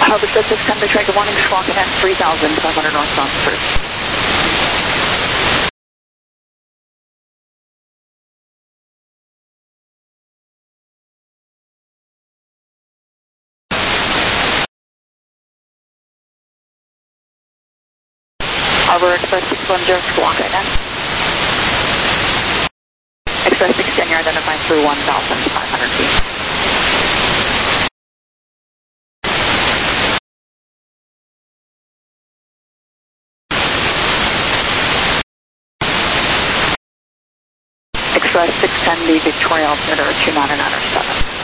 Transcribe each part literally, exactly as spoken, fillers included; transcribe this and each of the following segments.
Hub is six ten to Traeger one, squawk at three thousand five hundred northbound first. Harbor Express six one zero, squawk again. Express six ten, you're identifying through one thousand five hundred feet. Express six ten, the Victoria altimeter two nine nine seven.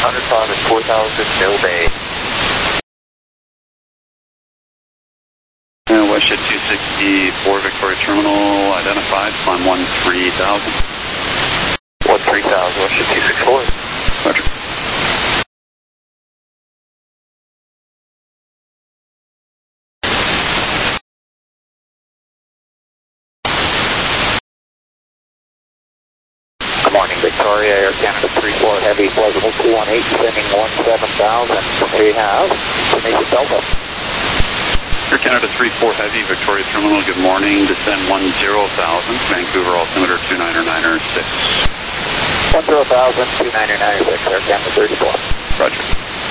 one oh five at four thousand, Mill Bay. Uh, WestJet two sixty-four Victoria Terminal identified, climb one three thousand. one three thousand, WestJet two sixty-four. Roger. Good morning, Victoria, Air Canada three four Heavy, Pleasantville two one eight, sending one seven thousand. We have Jamaica Delta. Air Canada three four Heavy, Victoria Terminal, good morning. Descend one zero thousand, Vancouver altimeter two niner niner six. one zero thousand, two niner niner six, Air Canada thirty-four. Roger.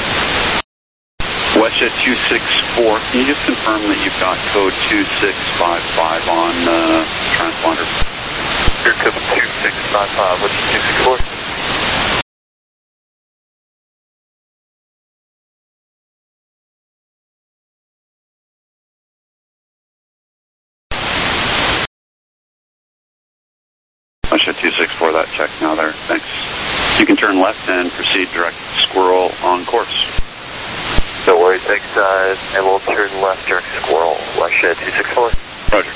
WestJet two sixty-four, can you just confirm that you've got code two six five five on uh, transponder? Air code two six five five, WestJet two sixty-four. WestJet two sixty-four, that check now there, thanks. You can turn left and proceed direct Squirrel on course. No worries, thanks, uh, and we'll turn left during Squirrel, WestJet two sixty-four. Roger.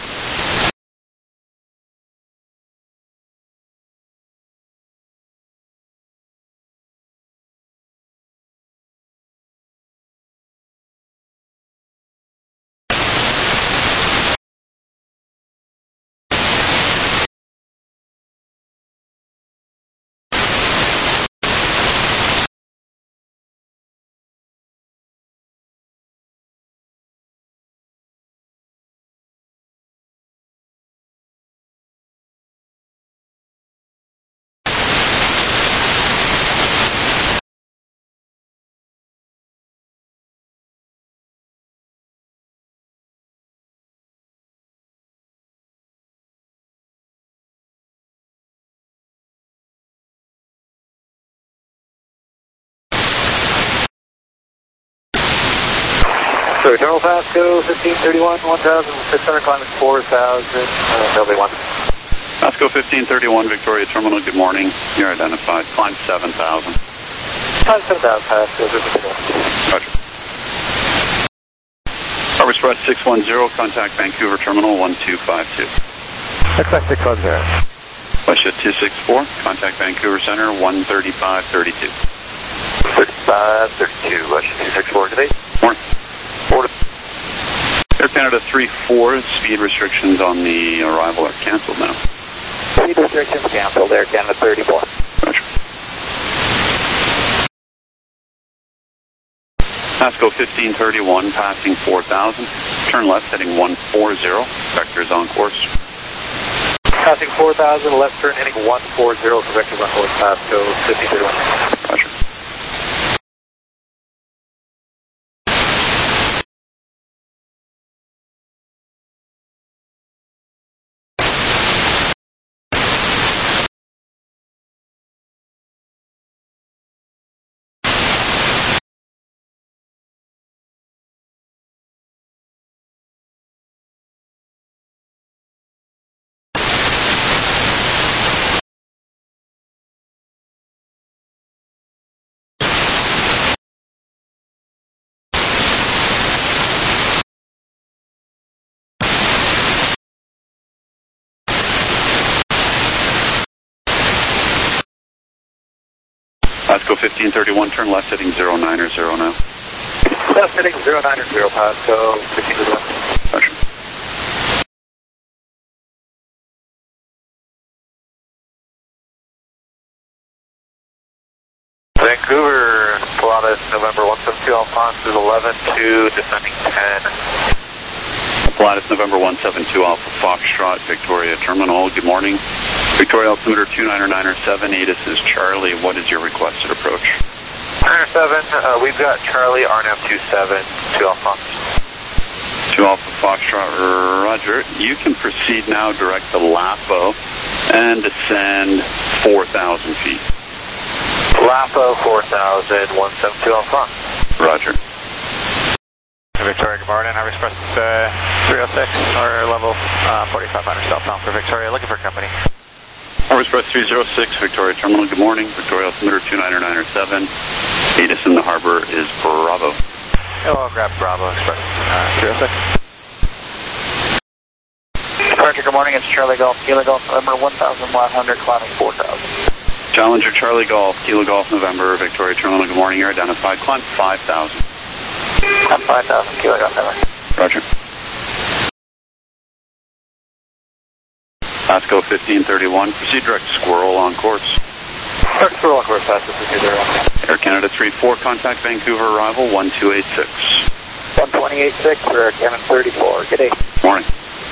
So, General Pasco, fifteen thirty-one, one thousand six hundred, climbing four thousand, uh, L B one. Pasco fifteen thirty-one, Victoria Terminal, good morning. You're identified, climb seven thousand. Climb seven thousand, Pasco, fifteen thirty-one. Roger. Harbor Express six one zero, contact Vancouver Terminal one two five two. Express six one zero. WestJet two sixty-four, contact Vancouver Center one thirty-five thirty-two. thirty-five thirty-two, WestJet two sixty-four, today. Morning. Order. Air Canada three four, speed restrictions on the arrival are canceled now. Speed restrictions canceled, Air Canada thirty-four. Roger. Pasco fifteen thirty-one, passing four thousand. Turn left, heading one forty, vectors on course. Passing four thousand, left turn heading one forty, vectors on course, Pasco fifteen thirty-one. Roger. Pasco fifteen thirty-one, turn left heading zero niner zero now. Left heading zero niner zero, Pasco fifteen thirty-one. Roger. Vancouver, Pilatus, November one seven two, Alphonse is eleven two, descending ten. Pilatus, November one seven two, Alpha Foxtrot, Victoria Terminal, good morning. Victoria altimeter two niner niner seven, A T I S is Charlie, what is your requested approach? niner seven, uh, we've got Charlie, R N A V two seven, two Alphonse. two Alpha Foxtrot, roger. You can proceed now direct to Lapo and descend four thousand feet. Lapo four thousand, one seven two Alphonse. Roger. Victoria, good morning. Harbor Express uh, three oh six, or level uh, forty-five hundred southbound for Victoria, looking for company. Harbor Tower Express three zero six, Victoria Terminal, good morning. Victoria altimeter two nine nine seven. A D I S in the harbor is Bravo. Hello, I'll grab Bravo Express uh, three oh six. Departure, good morning. It's Charlie Golf, Kilo Golf, November one thousand one hundred, climbing four thousand. Challenger Charlie Golf, Kilo Golf November, Victoria Terminal, good morning. You're identified. Climb five thousand. Climb five thousand, Kilo Golf, November. Roger. Pasco fifteen thirty-one, proceed direct Squirrel on course. Direct Squirrel on course, Pasco fifteen thirty-one. Air Canada three four, contact Vancouver arrival one two eight six. one twenty-eight six for Air Canada thirty-four, good day. Morning.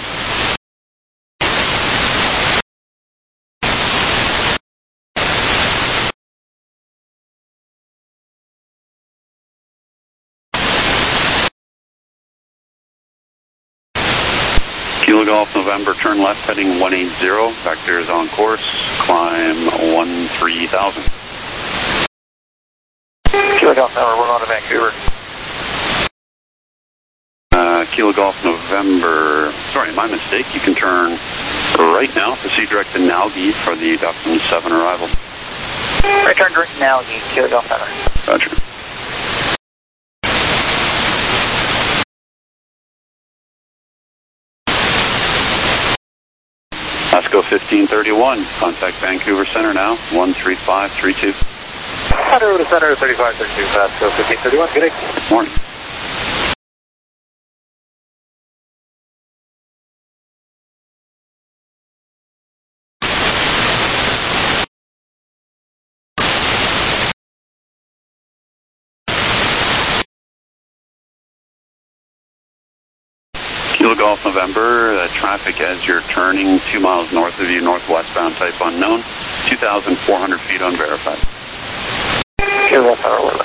Kilo Golf November, turn left heading one eighty, vector is on course, climb one three thousand. Kilo Golf November, we're on to Vancouver. Uh, Kilo Golf November, sorry, my mistake, you can turn right now, proceed direct to Nalgi for the Duckham seven arrival. Return direct now, Kilo Golf, November. Roger. Pasco fifteen thirty-one, contact Vancouver Center now, one three five three two. Center to center, thirty-five thirty-two, Pasco fifteen thirty-one, good day. Morning. Kilo Golf November, uh, traffic as you're turning two miles north of you, northwestbound, type unknown, two thousand four hundred feet unverified. Kilo Golf November,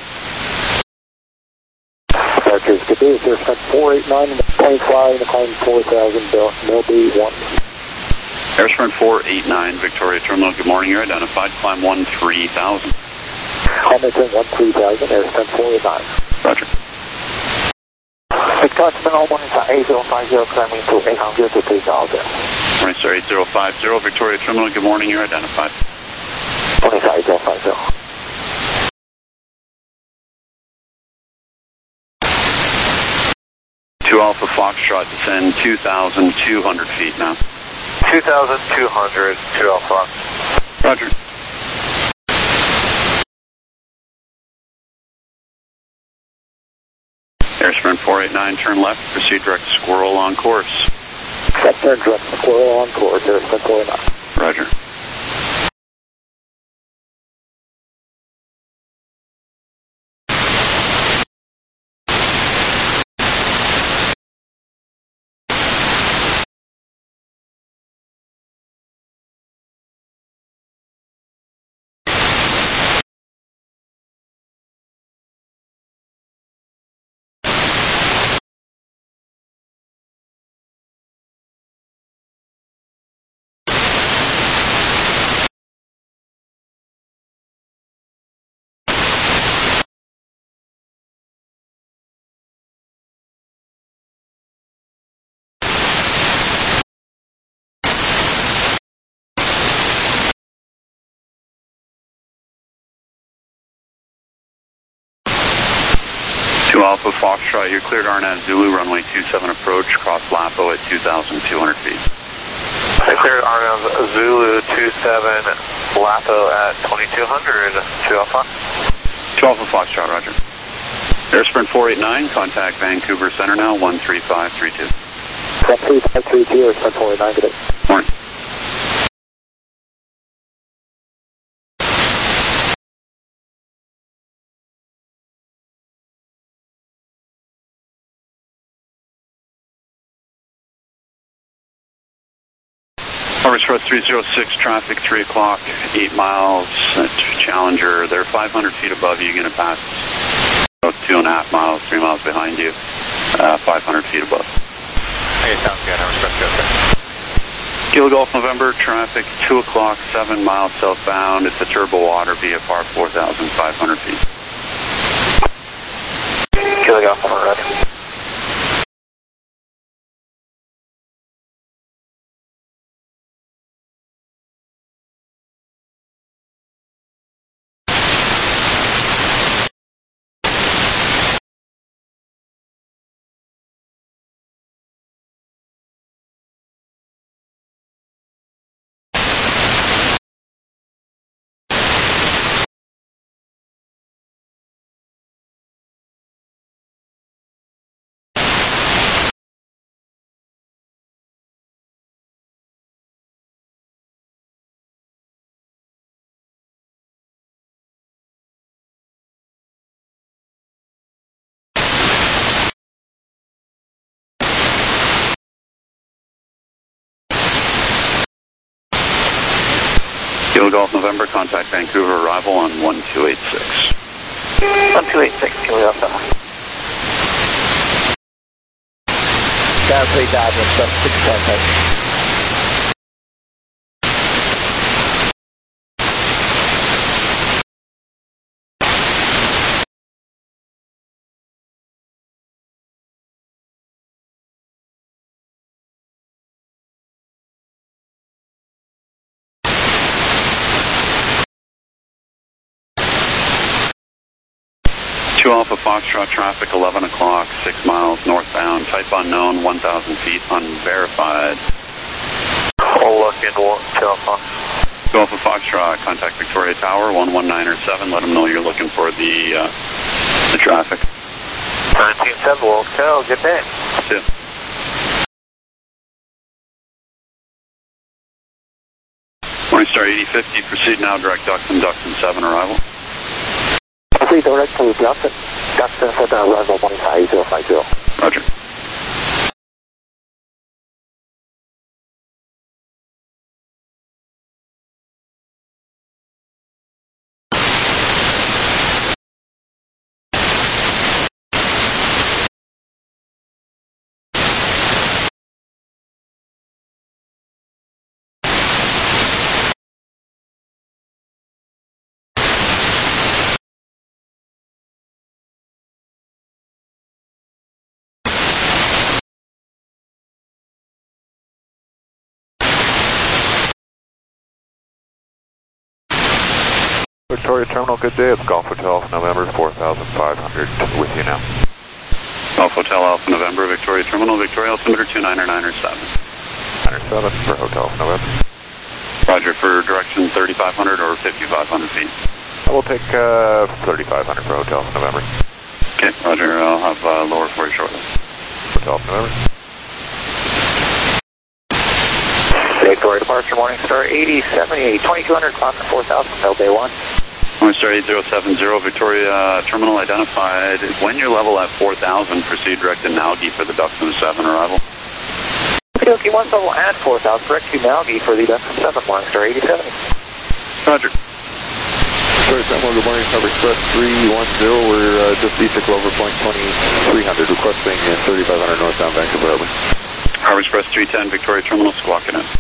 Departures, good day, sir, set four eight nine, point fly, and climb four thousand, Mill B one. Airsprint four eight nine, Victoria Terminal, good morning, you're identified, climb one three thousand. Hamilton one three thousand, Airsprint four eight nine. Roger. Victoria Terminal one eight zero five zero, climbing to eight hundred to three thousand. Right, sir, eight zero five zero, Victoria Terminal, good morning, you're identified. twenty-five zero five zero. Two Alpha Foxtrot, descend two thousand two hundred feet now. two thousand two hundred, two Alpha. Roger. Airsprint four eight nine, turn left, proceed direct Squirrel on course. Set turn direct Squirrel on course, Airsprint four eight nine. Roger. Two Alpha Foxtrot, you're cleared Arnaz Zulu, runway two seven approach, cross Lapo at two thousand two hundred feet. I cleared Arnaz Zulu two seven, Lapo at twenty-two hundred, two Alpha. Two Alpha Foxtrot, roger. Airsprint four eight nine, contact Vancouver Center now, one three five three two. one three five three two, Airsprint four eight nine, good day. Morning. Tower Express three zero six, traffic three o'clock, eight miles, uh, Challenger. They're five hundred feet above you, you're going to pass about two and a half miles, three miles behind you, uh, five hundred feet above. Okay, sounds good. Tower Express, go, sir. Kilo Golf November, traffic two o'clock, seven miles southbound. It's a turbo water V F R, four thousand five hundred feet. Kilo Golf November, roger. Kilo Golf November, contact Vancouver, arrival on one two eight six. one two eight six, Kilo Golf November. Down three Dodger, seven six ten. two Alpha Foxtrot traffic, eleven o'clock, six miles northbound, type unknown, one thousand feet, unverified. I'll look into one, two Alpha. two Alpha Foxtrot, contact Victoria Tower, one one nine seven, let them know you're looking for the, uh, the traffic. nineteen seven, we'll tell, good day. Yeah. Morningstar eighty fifty, proceed now, direct Duxton, Duxton seven, arrival. Proceed direct to Duxton, Duxton seven, arrival one five zero five zero. Roger. Victoria Terminal, good day. It's Golf Hotel November four thousand five hundred with you now. Golf Hotel Alpha November, Victoria Terminal, Victoria altimeter two niner niner seven. niner seven for Hotel November. Roger, for direction thirty-five hundred or fifty-five hundred feet. I will take uh, thirty-five hundred for Hotel November. Okay, Roger, I'll have uh, lower for you shortly. Hotel November. Victoria departure, Morningstar eighty seventy-eight, twenty-two hundred, clock four thousand, L Day one. Morningstar eight zero seven zero, Victoria Terminal identified. When you're level at four thousand, proceed direct to Nalgi for the Duxton seven arrival. Okay, okay, one level at four thousand, direct to Nalgi for the Duxton seven, Morningstar eighty seventy. Roger. Victoria Terminal, good morning. Cover Express three one zero. We're uh, just east of Clover Point twenty-three hundred, requesting in thirty-five hundred northbound Vancouver Harbor. Harbor Express three ten, Victoria Terminal, squawking in.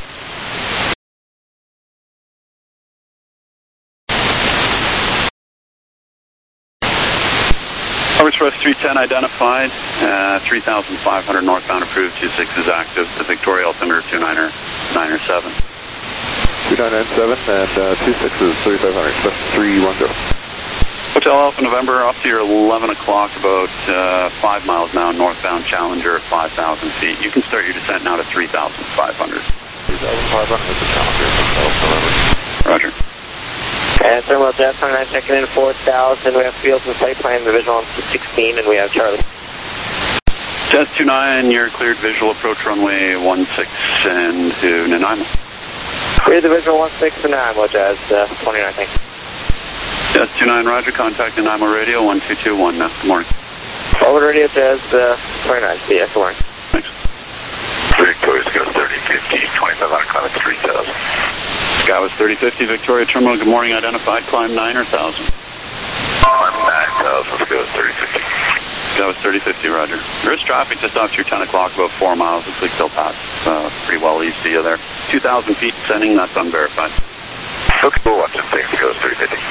Harbor Express three ten identified, uh, three thousand five hundred northbound approved, two six is active, the Victoria altimeter two niner niner seven. two nine nine seven and uh, two six is thirty-five hundred, Express three one zero. Hotel Alpha November, up to your eleven o'clock, about uh, five miles now, northbound Challenger at five thousand feet. You can start your descent now to three thousand five hundred. three thousand five hundred with the Challenger, Hotel November. Roger. And Thermal Jet twenty-nine checking in four thousand, we have fields and site plan, the visual on sixteen, and we have Charlie. Jazz two nine, you're cleared visual approach runway one six and to Nanaimo. Clear the visual one six and nine, Jazz uh, twenty-nine, thanks. Jazz two nine, Roger, contact Nanaimo radio one two two one now. Good morning. Forward radio, Jazz uh, twenty-nine, see you, good morning. Thanks. Victoria Scott thirty fifty, twenty-five hundred, climb at three thousand. Sky was thirty fifty, Victoria Terminal, good morning, identified, climb nine or one thousand. Climb nine thousand, let's go thirty fifty. Sky was thirty fifty, Roger. There is traffic just off your ten o'clock, about four miles, looks like still past, uh, pretty well east of you there. two thousand feet descending, that's unverified. Okay, we'll watch it, thanks, go thirty fifty.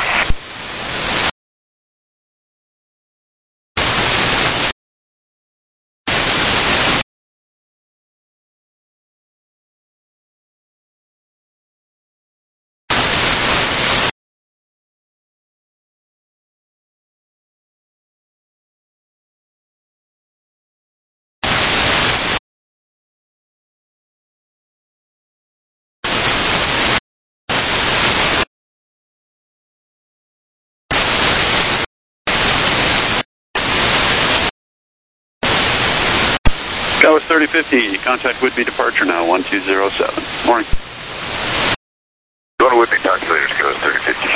That was thirty fifty. Contact Whitby departure now, one two zero seven. Morning. Go to Whitby, talk to you later, go thirty fifty.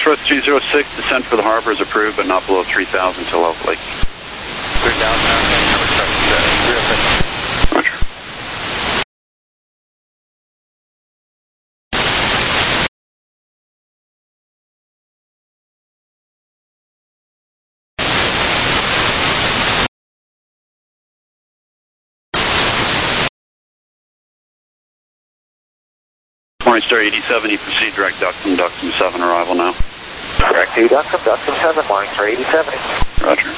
Express three zero six, descent for the harbor is approved, but not below three thousand till Elk Lake. three thousand, three oh six. Roger. Morningstar eighty-seven, you proceed direct Duxton, Duxton seven, arrival now. Direct to Duxton, Duxton seven, Morningstar eighty-seven. Roger.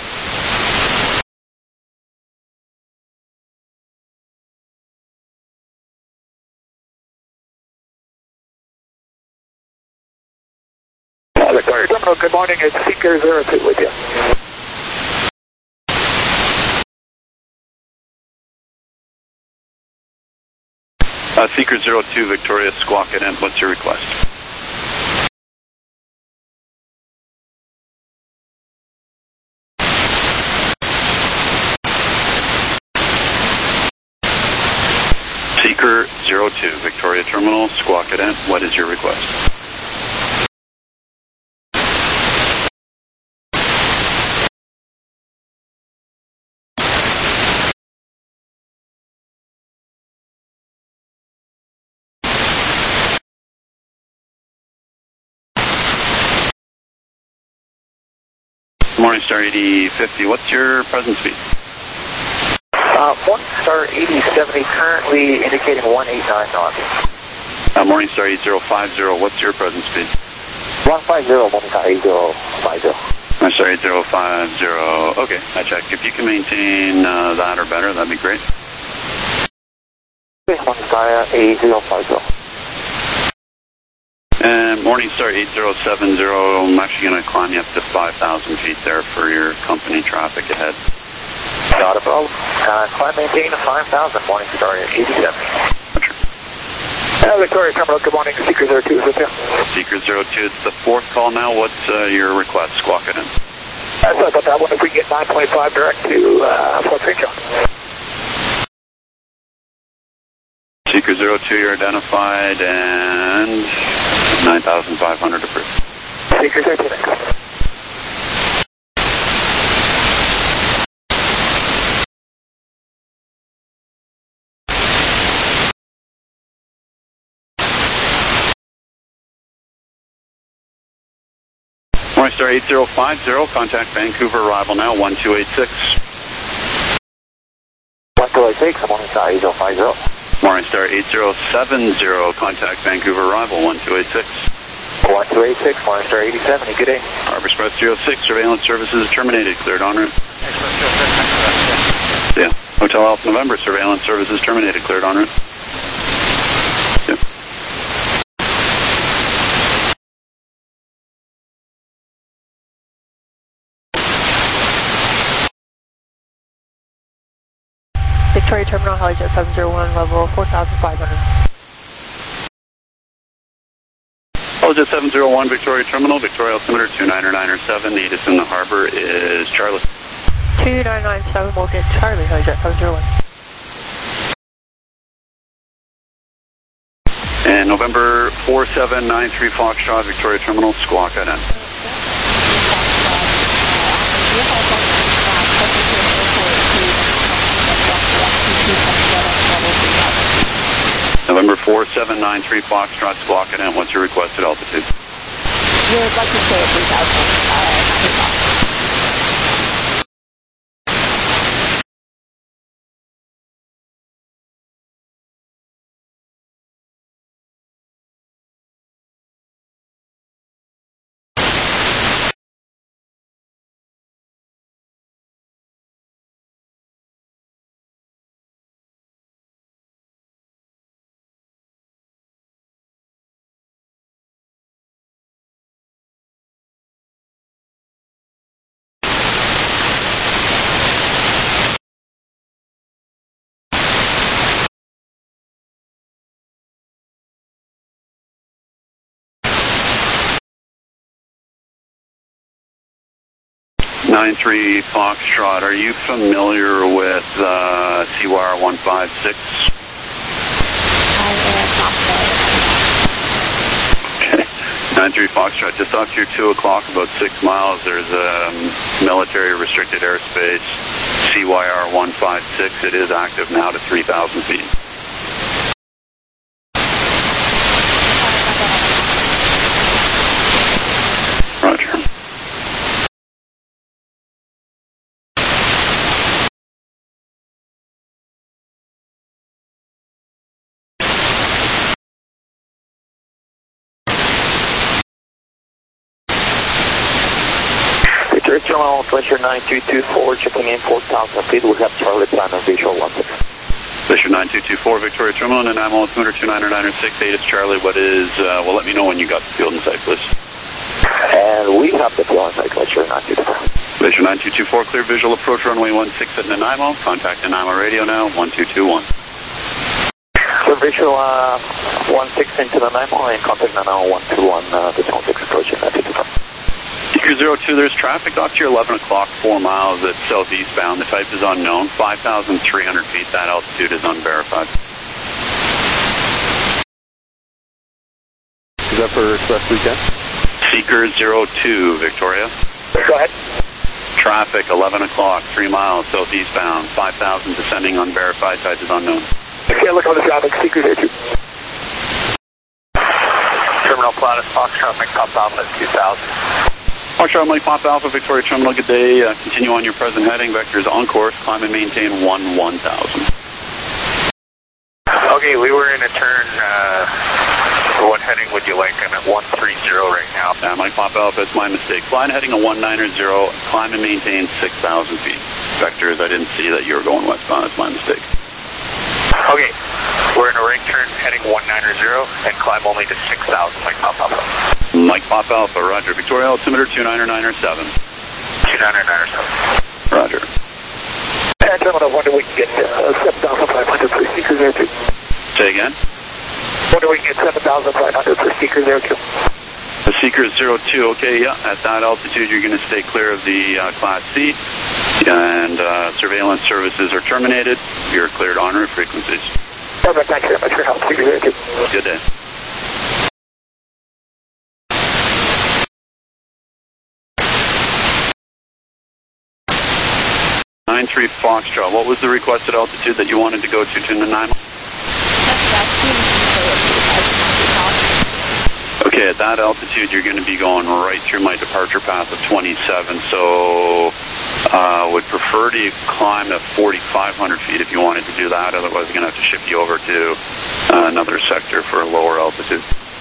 Victoria Terminal, good morning, it's Seeker zero two with you. Uh, Seeker zero two, Victoria, squawk it in. What's your request? Seeker zero two, Victoria Terminal, squawk it in. What is your request? Morningstar eighty fifty, what's your present speed? Uh, Morningstar eighty seventy, currently indicating one eight nine knots. Uh, Morningstar eight zero five zero, what's your present speed? one five zero, Morningstar eight zero five zero. Morningstar eight zero five zero, okay, I check. If you can maintain uh, that or better, that'd be great. Morningstar eight zero five zero. And Morningstar eight zero seven zero, I'm actually going to climb you up to five thousand feet there for your company traffic ahead. Not a problem. Uh, climb maintain five thousand, Morningstar eighty-seven. Roger. Uh, Victoria Terminal, good morning, Seeker zero two is with you. Seeker zero two, it's the fourth call now. What's uh, your request? Squawk it in. Uh, sorry about that one, if we can get nine point five direct to uh, Fort Saint John. Seeker zero two, you're identified, and nine thousand five hundred approved. Seeker zero two next. Morningstar eight zero five zero, contact Vancouver, arrival now, one two eight six. one two eight six, Morningstar eight zero five zero. Morningstar eight zero seven zero, contact Vancouver, arrival, one two eight six. one two eight six, Morningstar eighty-seven, good day. Harbor Express three oh six, surveillance services terminated, cleared en route. Yeah, Hotel Alpha November, surveillance services terminated, cleared en route. Yeah. Victoria Terminal, Helijet seven zero one, level four thousand five hundred. Helijet seven zero one, Victoria Terminal, Victoria altimeter two nine nine seven, need us in the harbor is Charlie. two nine nine seven, we'll get Charlie, Helijet seven zero one. And November four seven nine three Foxtrot, Victoria Terminal, squawk it in. November four seven nine three Foxtrot, squawk it in. What's your requested altitude? We would like to stay at three thousand. Uh, nine three Foxtrot, are you familiar with uh, C Y R one five six? I am not familiar. Okay. nine three Foxtrot, just off your two o'clock, about six miles, there's a um, military restricted airspace, C Y R one five six. It is active now to three thousand feet. Roger. Terminal Glacier nine two two four, checking in four thousand feet. We have Charlie Plan on visual one six. Glacier nine two two four, Victoria Terminal, and I'm altimeter two nine nine six eight. It's Charlie. What is, uh, well, let me know when you got the field in sight, please. And we have the field in sight, Glacier nine two two four. Glacier nine two two four, clear visual approach runway one six at Nanaimo. Contact Nanaimo radio now, one two two one. So visual uh, one six into Nanaimo and contact Nanaimo one two one, uh, the one six approaching nine two two four. Seeker zero two, there's traffic off to your eleven o'clock, four miles at southeastbound. The type is unknown, five thousand three hundred feet. That altitude is unverified. Is that for Express weekend? Seeker zero two, Victoria. Go ahead. Traffic, eleven o'clock, three miles southeastbound, five thousand descending, unverified. Type is unknown. Okay, look on the traffic, Seeker zero two. Terminal Platus Foxtrot, Mike Pop Alpha two thousand. Foxtrot, Mike Pop Alpha, Victoria Terminal, good day. Uh, continue on your present heading. Vectors on course. Climb and maintain one one thousand. Okay, we were in a turn. Uh, what heading would you like? I'm at one three zero right now. Uh, Mike Pop Alpha, it's my mistake. Flying heading a one nine zero. Climb and maintain six thousand feet. Vectors, I didn't see that you were going westbound. It's my mistake. Okay, we're in a right turn heading one nine zero and climb only to six thousand, Mike Pop Alpha. Mike Pop Alpha, roger. Victoria altimeter two nine nine seven. two nine nine seven. Roger. And Terminal, wonder we can get uh, seven thousand five hundred for Seeker zero two. Say again? Wonder we can get seven thousand five hundred for Seeker zero two. The Seeker zero two, okay, yeah. At that altitude, you're going to stay clear of the uh, Class C, and uh, surveillance services are terminated. You're cleared en route frequencies. Perfect, thank you very much for your help, Seeker zero two. Good day. nine three Foxtrot, what was the requested altitude that you wanted to go to to Nanaimo? Okay, at that altitude, you're going to be going right through my departure path of twenty-seven, so uh, would prefer to climb at forty-five hundred feet if you wanted to do that. Otherwise, I'm going to have to shift you over to uh, another sector for a lower altitude.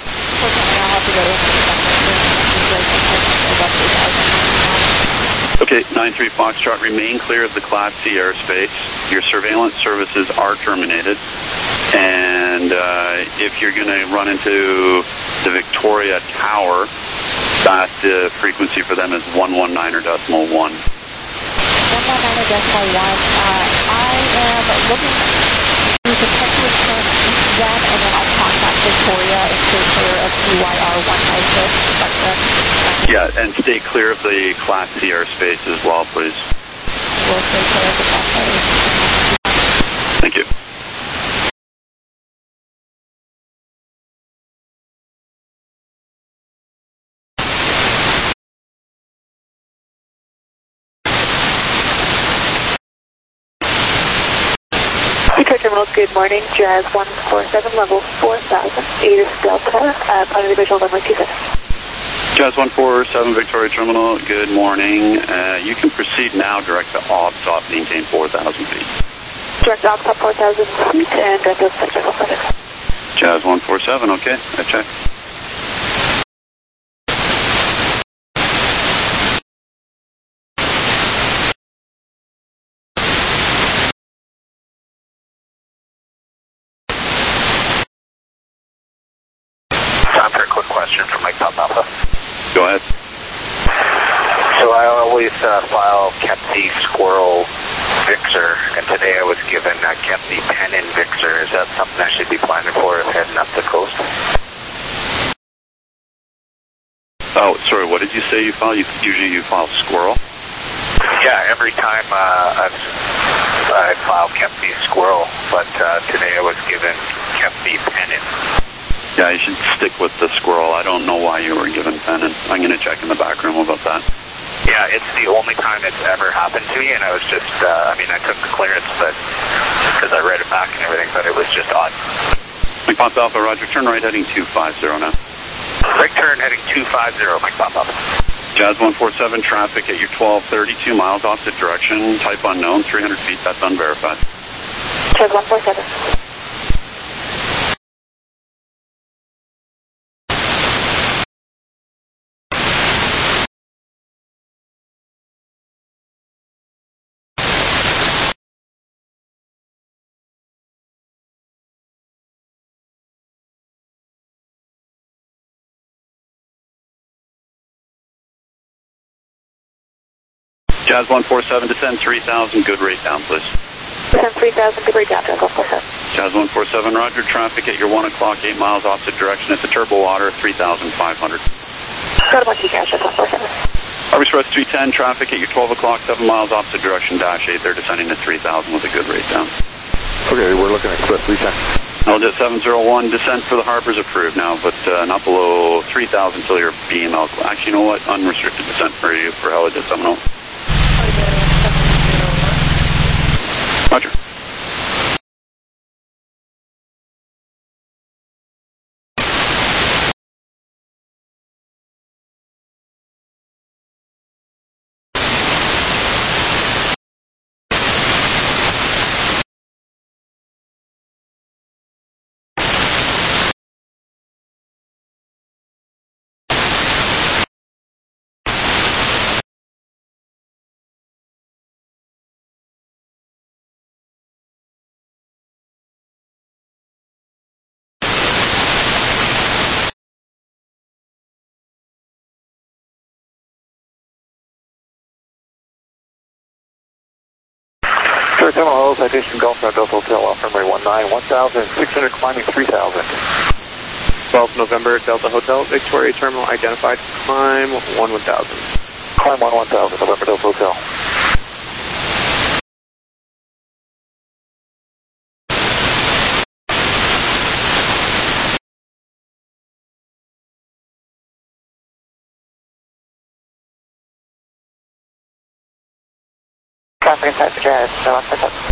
Okay, nine three Foxtrot, remain clear of the Class C airspace. Your surveillance services are terminated. And uh, if you're going to run into the Victoria Tower, that uh, frequency for them is one one nine decimal one. one one nine decimal one. Uh, I am looking to potentially turn east then, and then I'll contact Victoria and stay clear of C Y R one five six. Is that correct? Yeah, and stay clear of the Class C airspace as well, please. We'll stay clear of the Class C. Thank you. Victoria Terminal, good morning. Jazz one four seven, level four thousand, Atis Delta, uh, planning visual runway two seven. Jazz one four seven, Victoria Terminal, good morning. Uh, you can proceed now direct to OBSOP, maintain four thousand feet. Direct OBSOP four thousand feet, and direct OBSOP general center. Jazz one four seven, okay, I check. Time for a quick question from Mike Pop Alpha. Go ahead. So I always uh, file Kempsey Squirrel Vixer, and today I was given uh, Kempsey Pennon Vixer. Is that something I should be planning for if heading up the coast? Oh, sorry, what did you say you file? You, usually you file Squirrel? Yeah, every time uh, I've, I file Kempsey Squirrel, but uh, today I was given Kempsey Pennon. Yeah, you should stick with the Squirrel. I don't know why you were given Pennon. I'm going to check in the back room about that. Yeah, it's the only time it's ever happened to me, and I was just, uh, I mean, I took the clearance, but because I read it back and everything, but it was just odd. Mike Pop Alpha, Roger. Turn right heading two five zero now. Right turn heading two five zero, Mike Pop Alpha. Jazz one four seven, traffic at your twelve thirty-two miles opposite direction. Type unknown, three hundred feet, that's unverified. Jazz one four seven. Jazz one four seven, descend three thousand, good rate down, please. Descend three thousand, good rate down, Jazz one four seven. Jazz one four seven, Roger, traffic at your one o'clock, eight miles opposite direction. It's a turbo water, three thousand five hundred. Go to one two Jazz one four seven. Harvey Express three ten, traffic at your twelve o'clock, seven miles opposite direction, dash eight. They're descending to three thousand with a good rate down. Okay, we're looking at Express three ten. L J seven zero one, descent for the Harbor's approved now, but uh, not below three thousand till your B M L. Actually, you know what? Unrestricted descent for you for L J seven zero. Roger. Terminal Hills, Citation Golf Delta Hotel, off runway one nine, one thousand six hundred, climbing three thousand. twelfth November, Delta Hotel, Victoria Terminal identified, climb one one thousand. Climb one one thousand, November Delta Hotel. Traffic inside for Jazz, one four seven.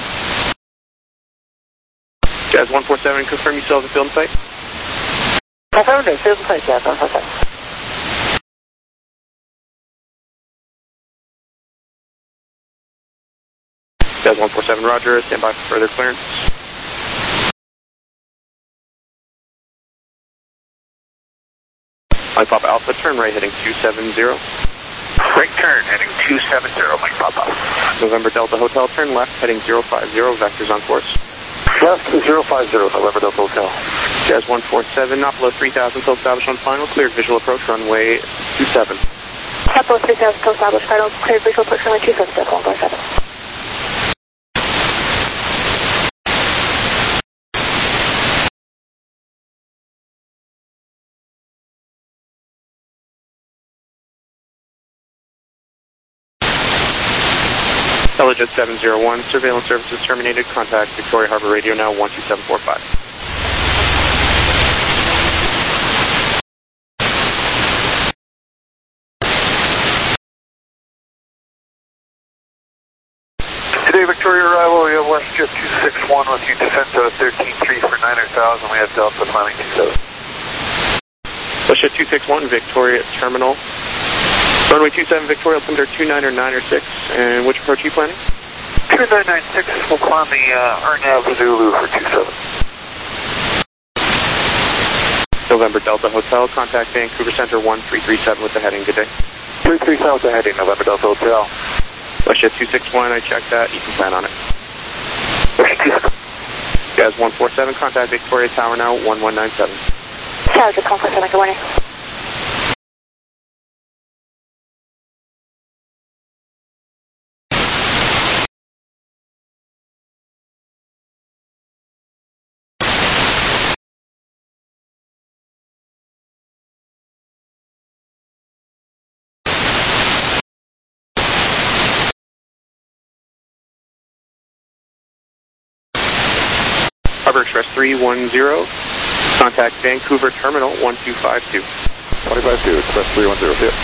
Jazz one four seven, confirm you still have a field in sight? Confirmed, field in sight, Jazz one four seven. Jazz one four seven, Roger, stand by for further clearance. Mike Papa Alpha, turn right heading two seven zero. Right turn heading two seven zero, Mike Papa. November Delta Hotel, turn left heading zero five zero, vectors on course. Left zero five zero, November Delta Hotel. Jazz one four seven, not below three thousand till established on final, cleared visual approach runway two seven. Not below three thousand till established final, cleared visual approach runway two seven, Jazz one four seven. Intelligence seven zero one, surveillance services terminated, contact Victoria Harbor Radio now one two seven four five. Today, Victoria arrival, we have WestJet two six one with you, descent to thirteen three for nine hundred thousand, we have Delta climbing two seven. WestJet two six one, Victoria Terminal. Runway two seven, Victoria, altimeter two nine or nine or six, and which approach are you planning? two nine nine six, we'll climb the uh, Arnav Zulu for two seven. November Delta Hotel, contact Vancouver Center one three three seven with the heading, good day. three three seven with the heading, November Delta Hotel. WestJet two six one, I checked that, you can plan on it. Jazz one four seven, contact Victoria Tower now, one one nine seven. Tower, Jazz one four seven, good morning. Harbor Express three one zero, Contact Vancouver Terminal one two five two. one two five two, Express three one zero, hit.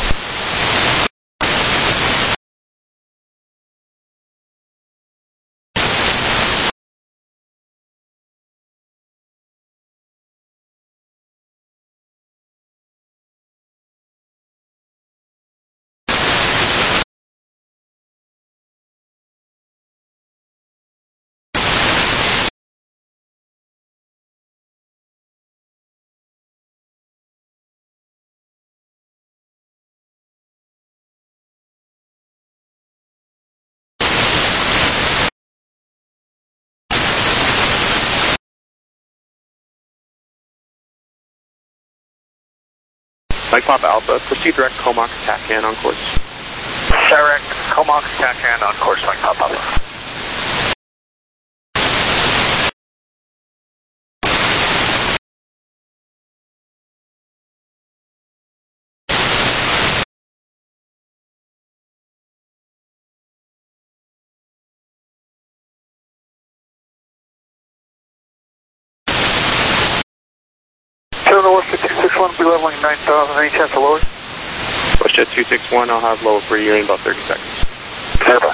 Mike Papa Alpha, proceed direct Comox TACAN on course. Direct Comox TACAN on course, Mike Papa Alpha. Westjet two six one, be leveling nine thousand, any chance of lower? Westjet two six one, I'll have low for you in about thirty seconds. Verify.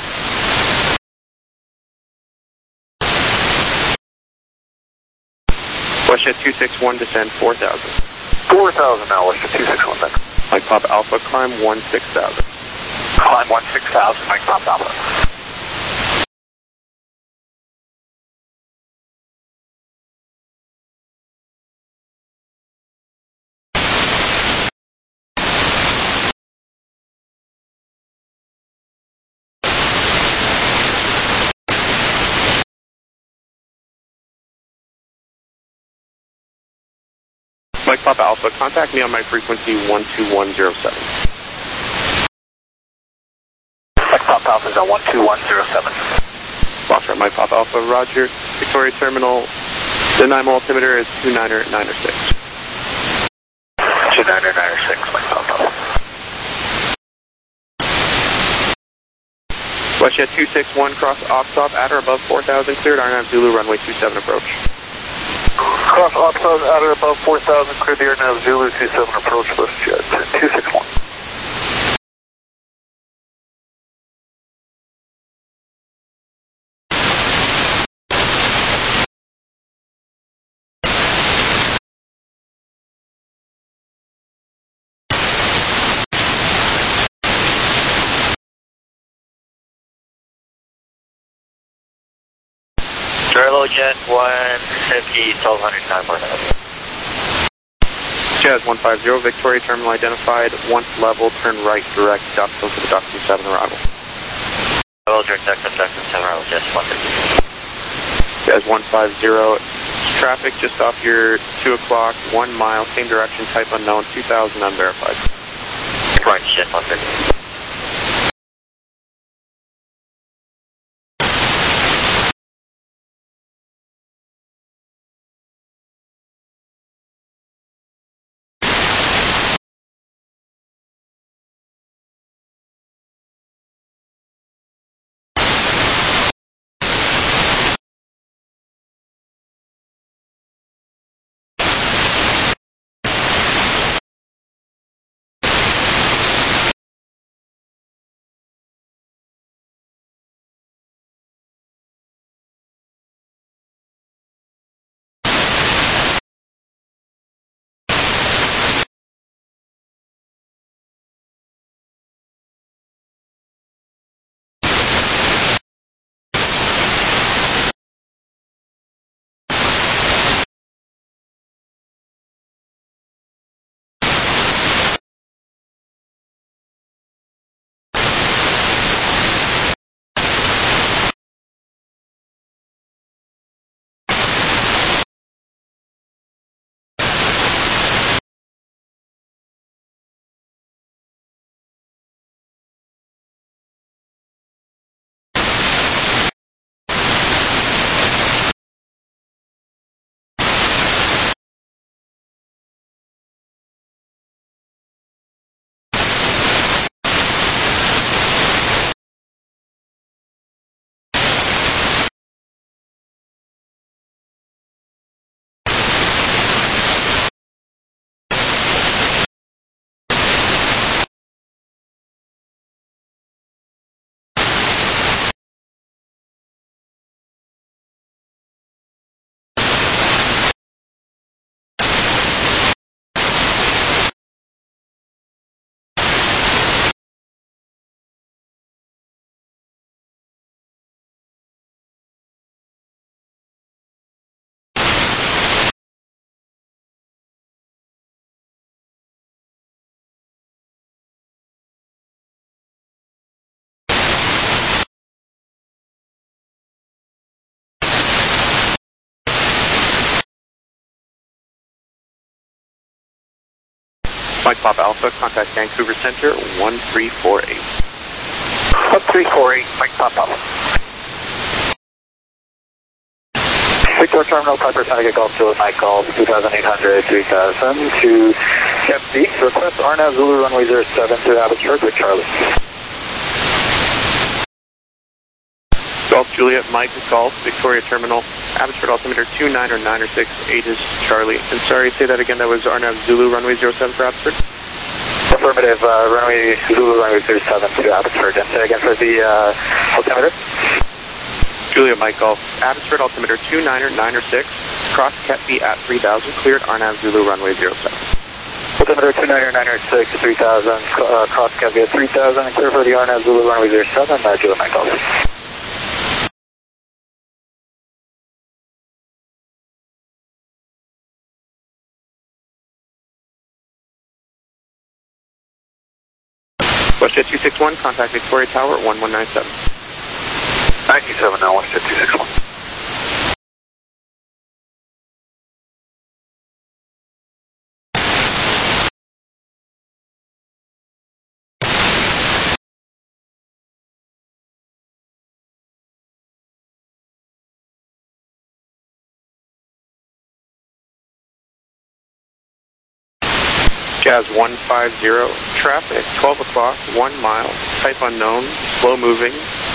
Westjet two six one, descend four thousand. four thousand now, Westjet two six one, thanks. Mike Papa Alpha, climb one six thousand. Climb one six thousand, Mike Papa Alpha. Mike Papa Alpha, contact me on my frequency one two one zero seven. Mike Papa Alpha is on one two one zero seven. Foxtrot Mike Papa Alpha, Roger. Victoria Terminal, the N I M O altimeter is two niner niner six. two niner niner six, Mike Papa Alpha. Westjet two six one, cross Oxtop at or above four thousand, cleared R nine Zulu, runway two seven approach. Cross Oxford at or above four thousand, clear the air nav Zulu two seven approach, Westjet two six one. Jet one fifty, twelve hundred, nine more minutes. Jazz one five zero, Victoria Terminal identified. Once level, turn right direct, Duxton to the Duxton seven arrival. Level direct, Duxton, Duxton seven arrival, Jazz one fifty. Jazz one five zero, traffic just off your two o'clock, one mile, same direction, type unknown, two thousand unverified. Right, Jazz one fifty. Mike Papa Alpha, contact Vancouver Center, one three four eight. one three four eight, Mike Papa Alpha. Victor Terminal, Piper Tiger Golf Zulu, Mike Golf, two thousand eight hundred, three thousand to Cap D. Request R N A V Zulu runway zero seven to Abbotsford with Charlie. Golf Juliet, Mike Golf, Victoria Terminal, Abbotsford altimeter two nine or nine or six, eight is Charlie. And sorry, say that again, that was R N A V Zulu runway zero seven for Abbotsford? Affirmative, uh, runway Zulu runway zero seven to Abbotsford. And say again for the uh, altimeter? Juliet, Mike Golf, Abbotsford altimeter two nine or nine or six, cross Cat B at three thousand, cleared R N A V Zulu runway zero seven. Altimeter two nine or nine or six, three thousand, uh, cross Cat B at three thousand, clear for the R N A V Zulu runway zero seven, uh, Juliet, Mike Golf. WestJet two six one, contact Victoria Tower, one one nine seven. ninety-seven now, WestJet two six one. Jazz one five zero, traffic, twelve o'clock, one mile, type unknown, slow moving,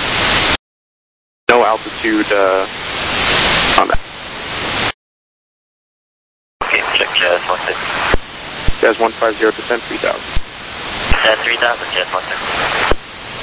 no altitude uh, on that. Okay, check Jazz one six. Jazz one five zero, descent three thousand. Jazz three thousand, Jazz one six.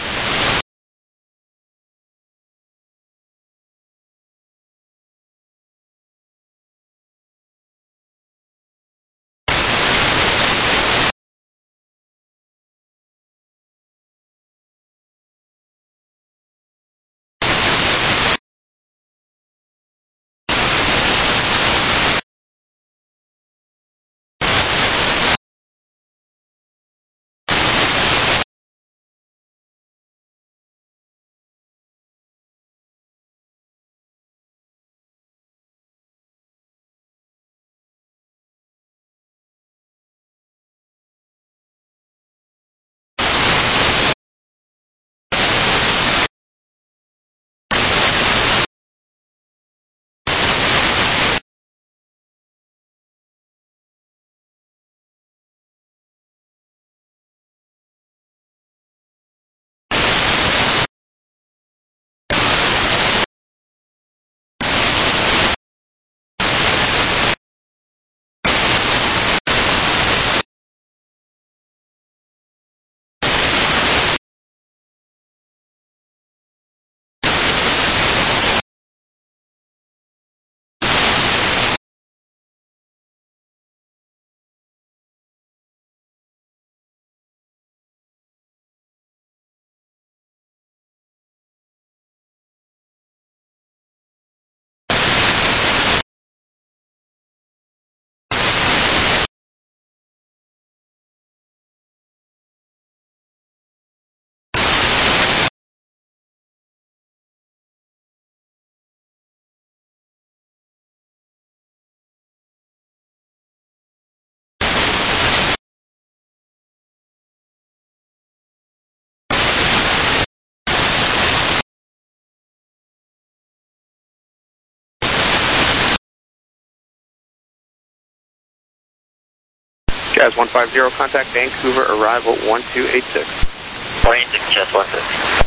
Jazz one five zero, contact Vancouver, arrival one two eight six. one eight six, Jazz one six.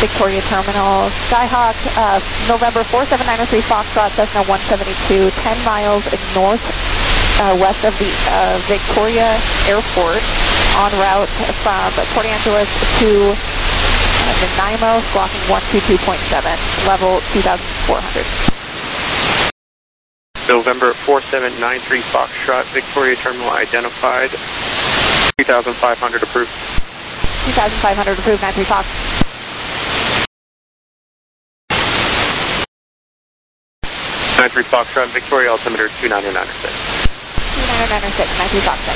Victoria Terminal. Skyhawk, uh, November four seven nine oh three Foxtrot, Cessna one seventy-two, ten miles north uh, west of the uh, Victoria Airport, en route from Port Angeles to uh, Nanaimo, squawking one two two point seven, level two thousand four hundred. November four seven nine three Foxtrot, Victoria Terminal identified, two thousand five hundred approved. two thousand five hundred approved, nine three Fox. nine three Foxtrot, Victoria altimeter two nine nine six. two nine nine six, nine three Fox.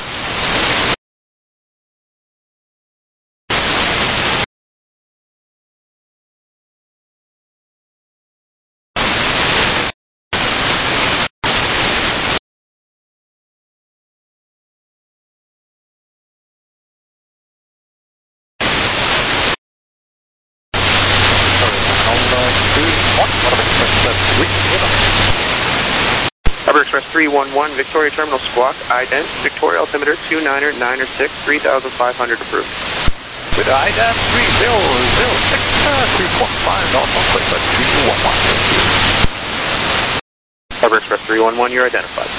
Harbor Express three one one, Victoria Terminal squawk, ident, Victoria altimeter two nine nine six, three thousand five hundred approved. With ident three zero zero six, three four five, also click at three one one. Harbor Express three one one, you're identified.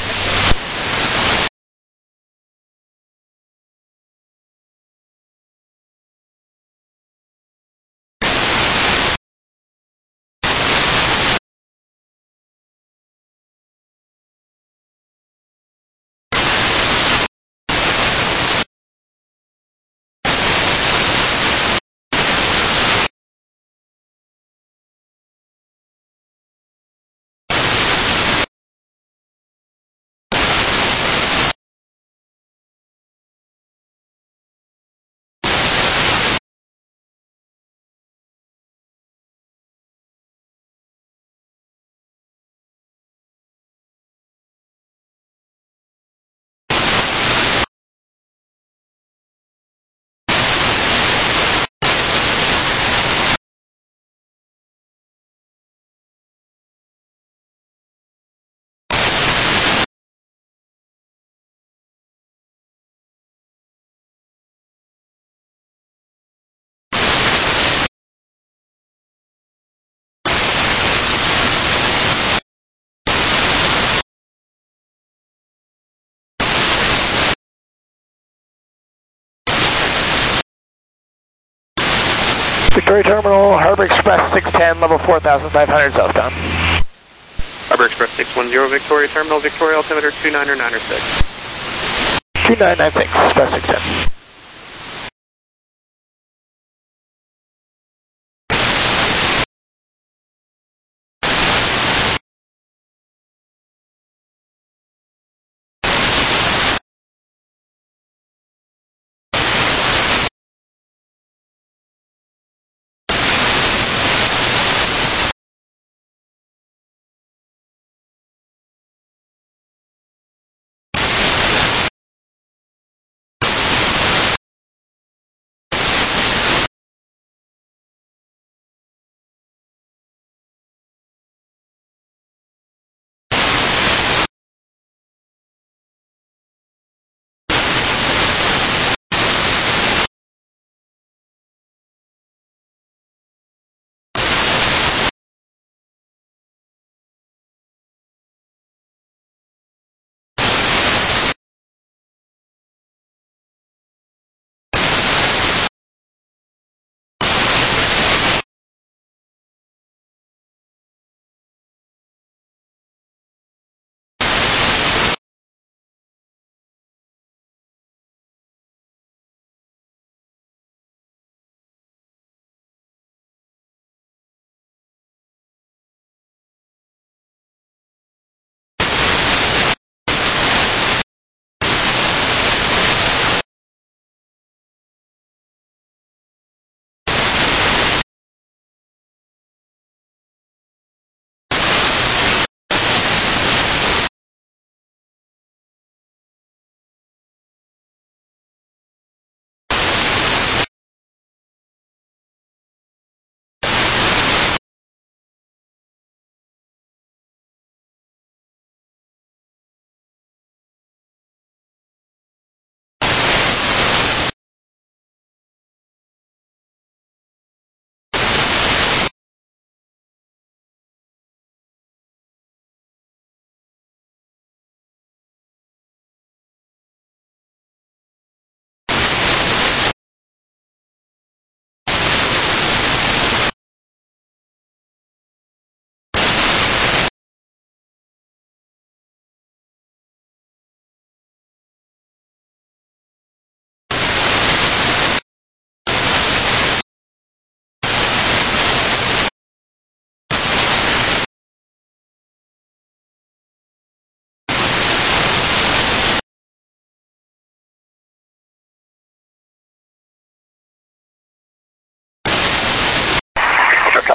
Victoria Terminal, Harbor Express six ten, level four thousand five hundred southbound. Harbor Express six one zero, Victoria Terminal, Victoria altimeter two nine nine six. two nine nine six, Express six ten.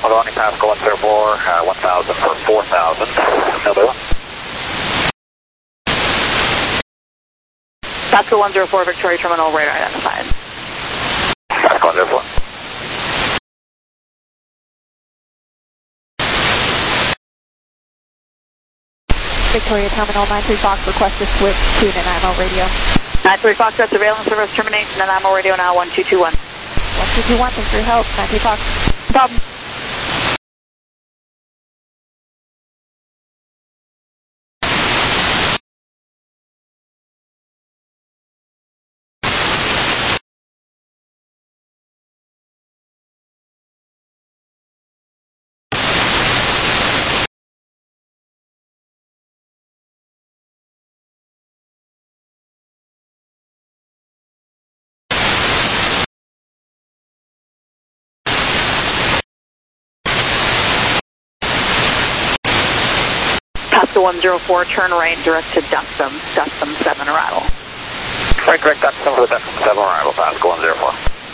Mahoney, Pascal one zero four, uh, one thousand for four thousand. Nobody. Pascal one zero four, Victoria Terminal, radar identified. Pascal one zero four. Victoria Terminal, nine three Fox, request to switch to Nanaimo radio. nine three Fox, that's surveillance service termination, Nanaimo radio now one two two one. one two two one, thanks for your help, nine three Fox. No problem. Pascal one zero four, turn right, direct to Dustum, Dustum seven arrival. Right, correct, that's some of the Dustum seven arrival, Pascal one zero four.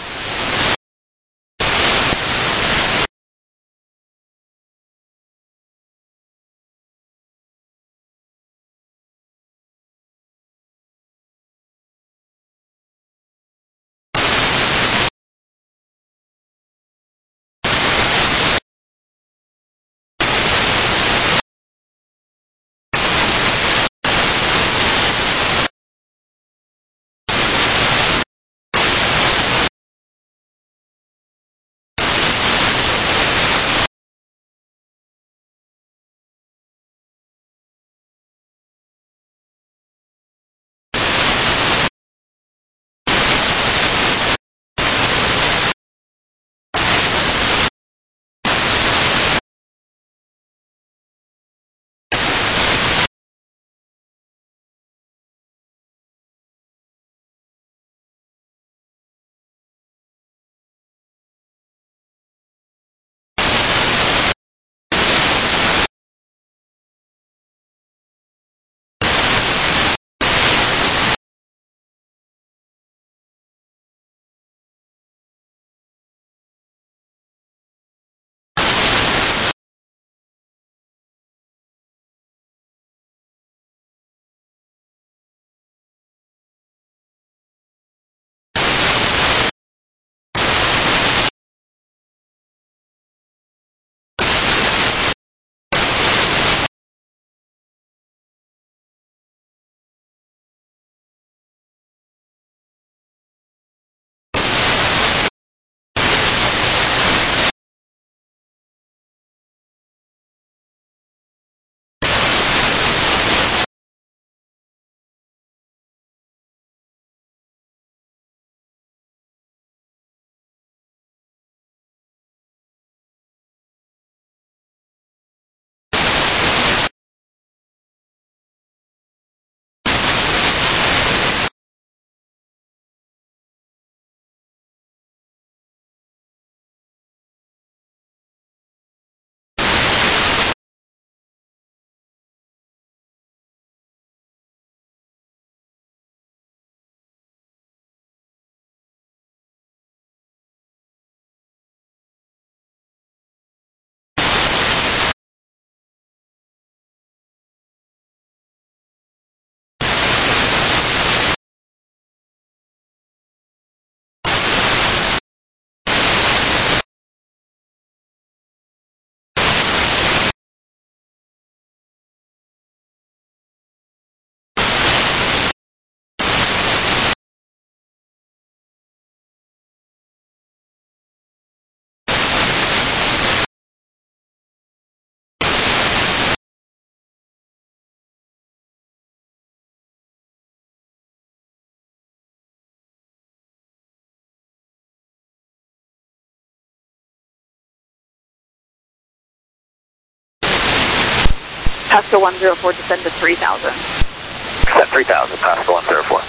Pascal one zero four, descend to three thousand. Descend three thousand, Pascal one zero four.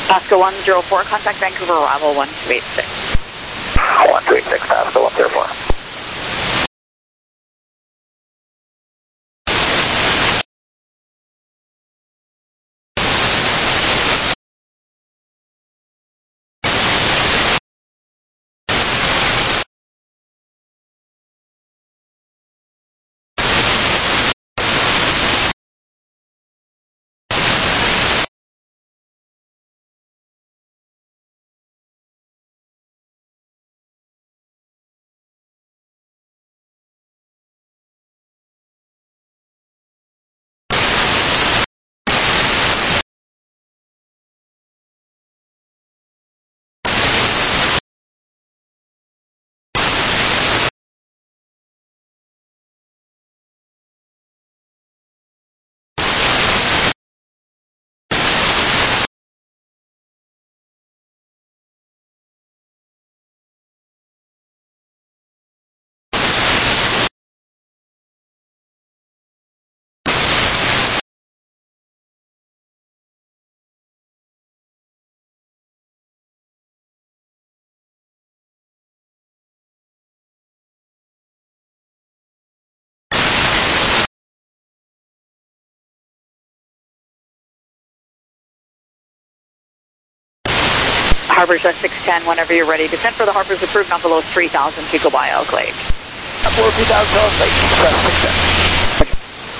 Oscar one zero four, contact Vancouver, arrival one two eight six. one two eight six, Oscar one zero four. Harbor Express six ten, whenever you're ready. Descent for the Harbor is approved, not below three thousand feet, go by Elk Lake. Below three thousand Elk Lake, Express six ten.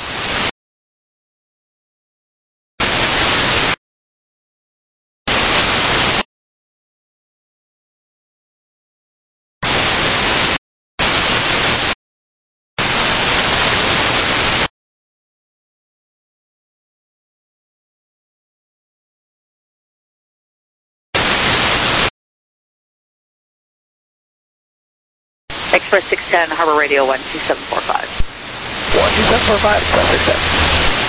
Express six ten, Harbor Radio one two seven four five. one two seven four five, Express six ten.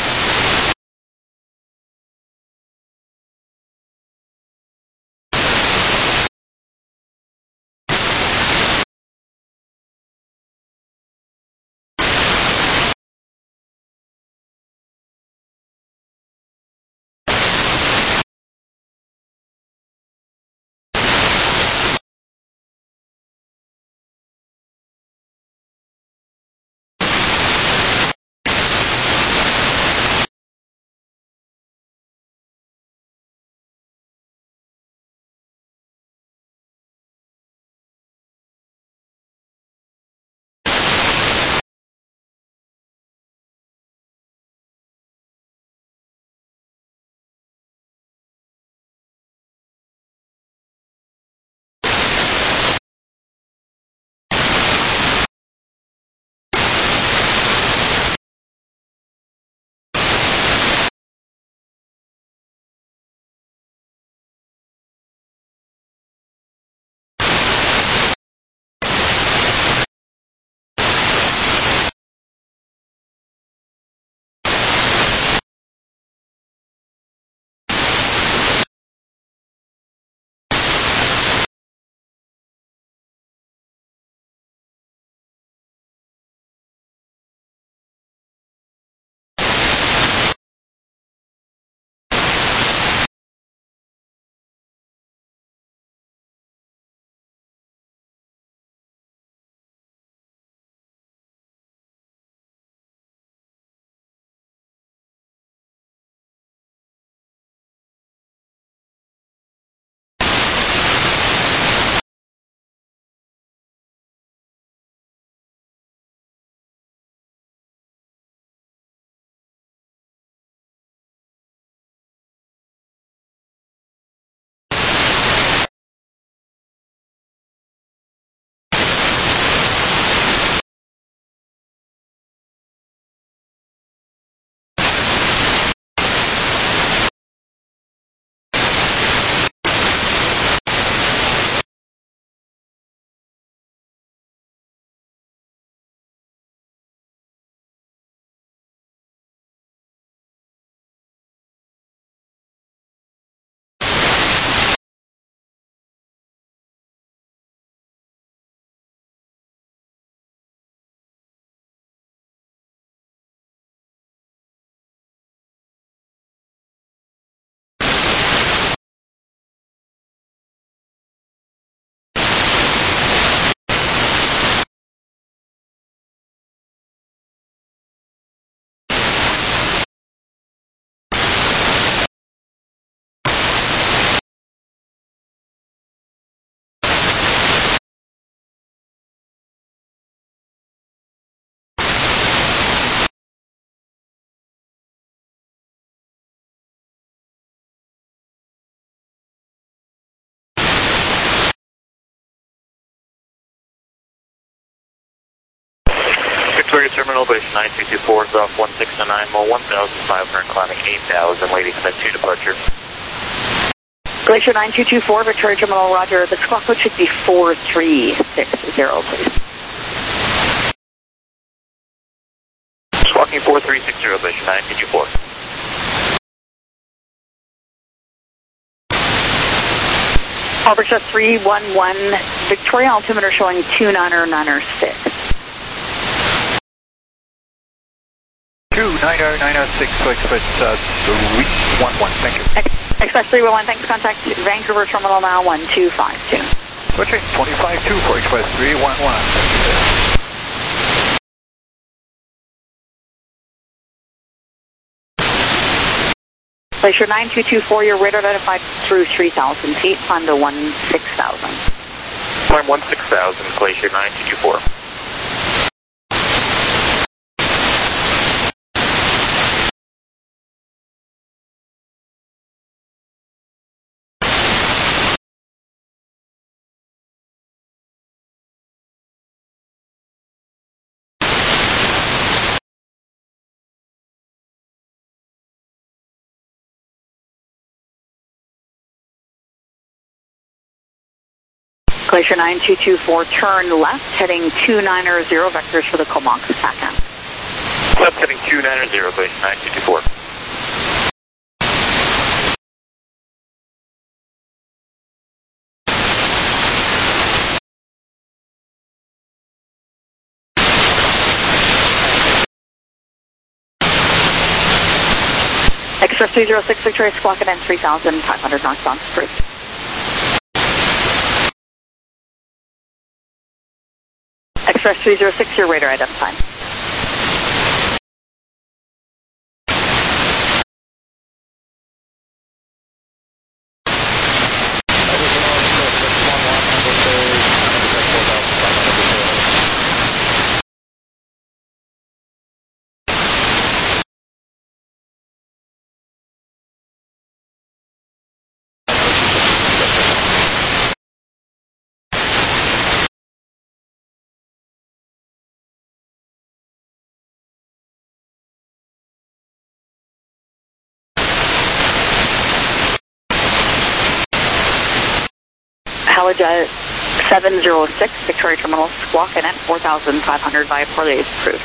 Terminal, Glacier nine two two four, off one six nine, mile one thousand five hundred, climbing eight thousand, waiting for two departure. Glacier nine two two four, Victoria Terminal, roger. The squawk code should be four three six zero, please. Squawking four three six zero, Glacier nine two two four. Harbor Express three one one, Victoria, altimeter showing two niner niner six. two niner niner six, so Express uh, three one one, thank you. Ex Express three one one, thanks. Contact Vancouver Terminal now, one two five two. Roger, twenty-five two for Express three one one. Glacier nine two two four, your radar identified through three thousand feet, climb to one six thousand. Climb one six thousand, Glacier nine two two four. Glacier nine two two four, turn left, heading two niner zero, vectors for the Comox T A C A N. Left heading two niner zero, Glacier nine two two four. Express three zero six, Victoria, squawk at N three thousand five hundred northbound, approved. Express three zero six, your radar identified. Helijet seven zero six, Victoria Terminal, squawk and at four thousand five hundred via Portlaise, approved.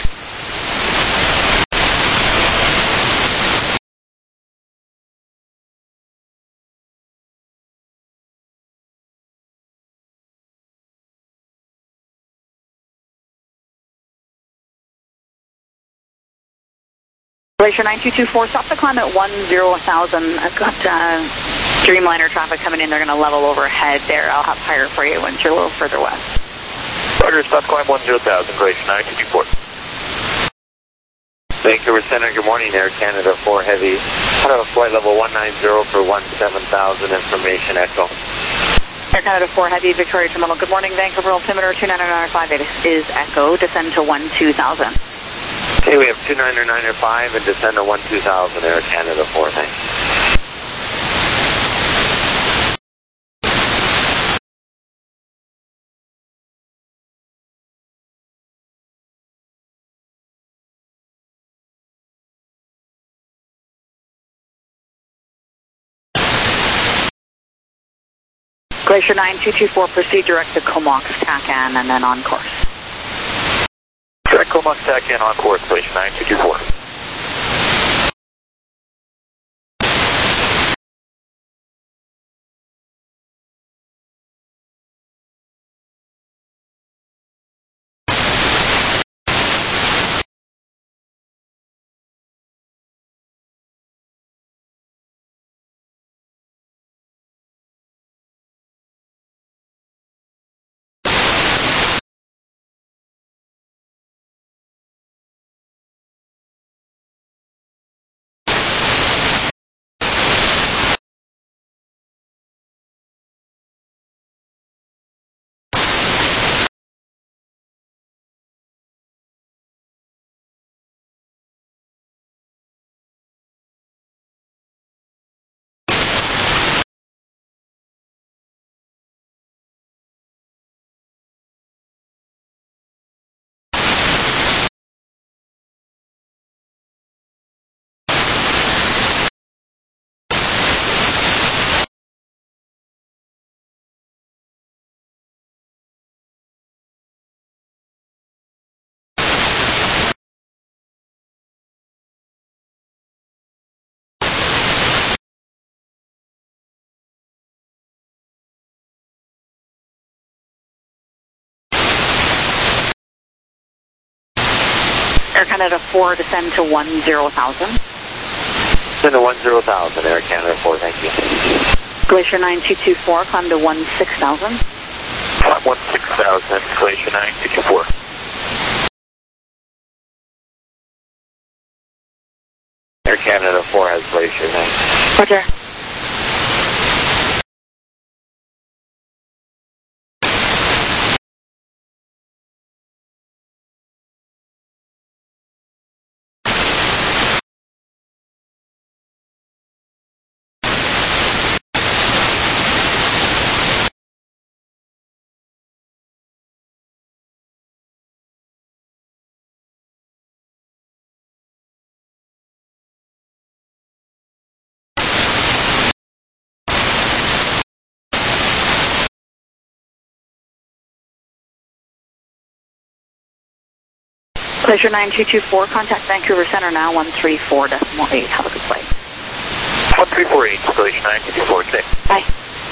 Glacier nine two two four, stop the climb at one zero thousand. I've got uh, Dreamliner traffic coming in. They're going to level overhead there. I'll have higher for you once you're a little further west. Roger, stop climb one zero thousand, Glacier nine two two four. Vancouver Center, good morning, Air Canada four Heavy. Out of flight level one nine zero for one seven thousand, information echo. Air Canada four Heavy, Victoria Terminal, good morning, Vancouver altimeter two niner niner five, it is echo, descend to one two thousand. Okay, we have two niner niner five and descend to one two thousand, Air Canada four, thanks. Glacier nine two two four, proceed direct to Comox T A C A N and then on course. Direct Comox T A C A N on course, Glacier nine two two four. Air Canada four, descend to one zero thousand. Descend to one zero thousand, Air Canada four, thank you. Glacier nine two two four, climb to one six thousand. Climb one six thousand, Glacier nine two two four. Air Canada four has Glacier nine. Roger. Glacier nine two two four, contact Vancouver Center now, one three four decimal eight. Have a good flight. one three four eight, Glacier nine two two four, today. Bye.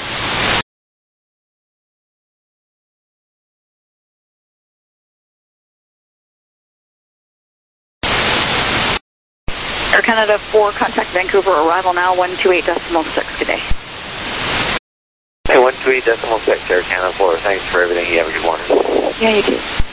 Air Canada four, contact Vancouver, arrival now, one two eight decimal six today. Hey, one two eight decimal six, Air Canada four, thanks for everything, you have a good morning. Yeah, you too.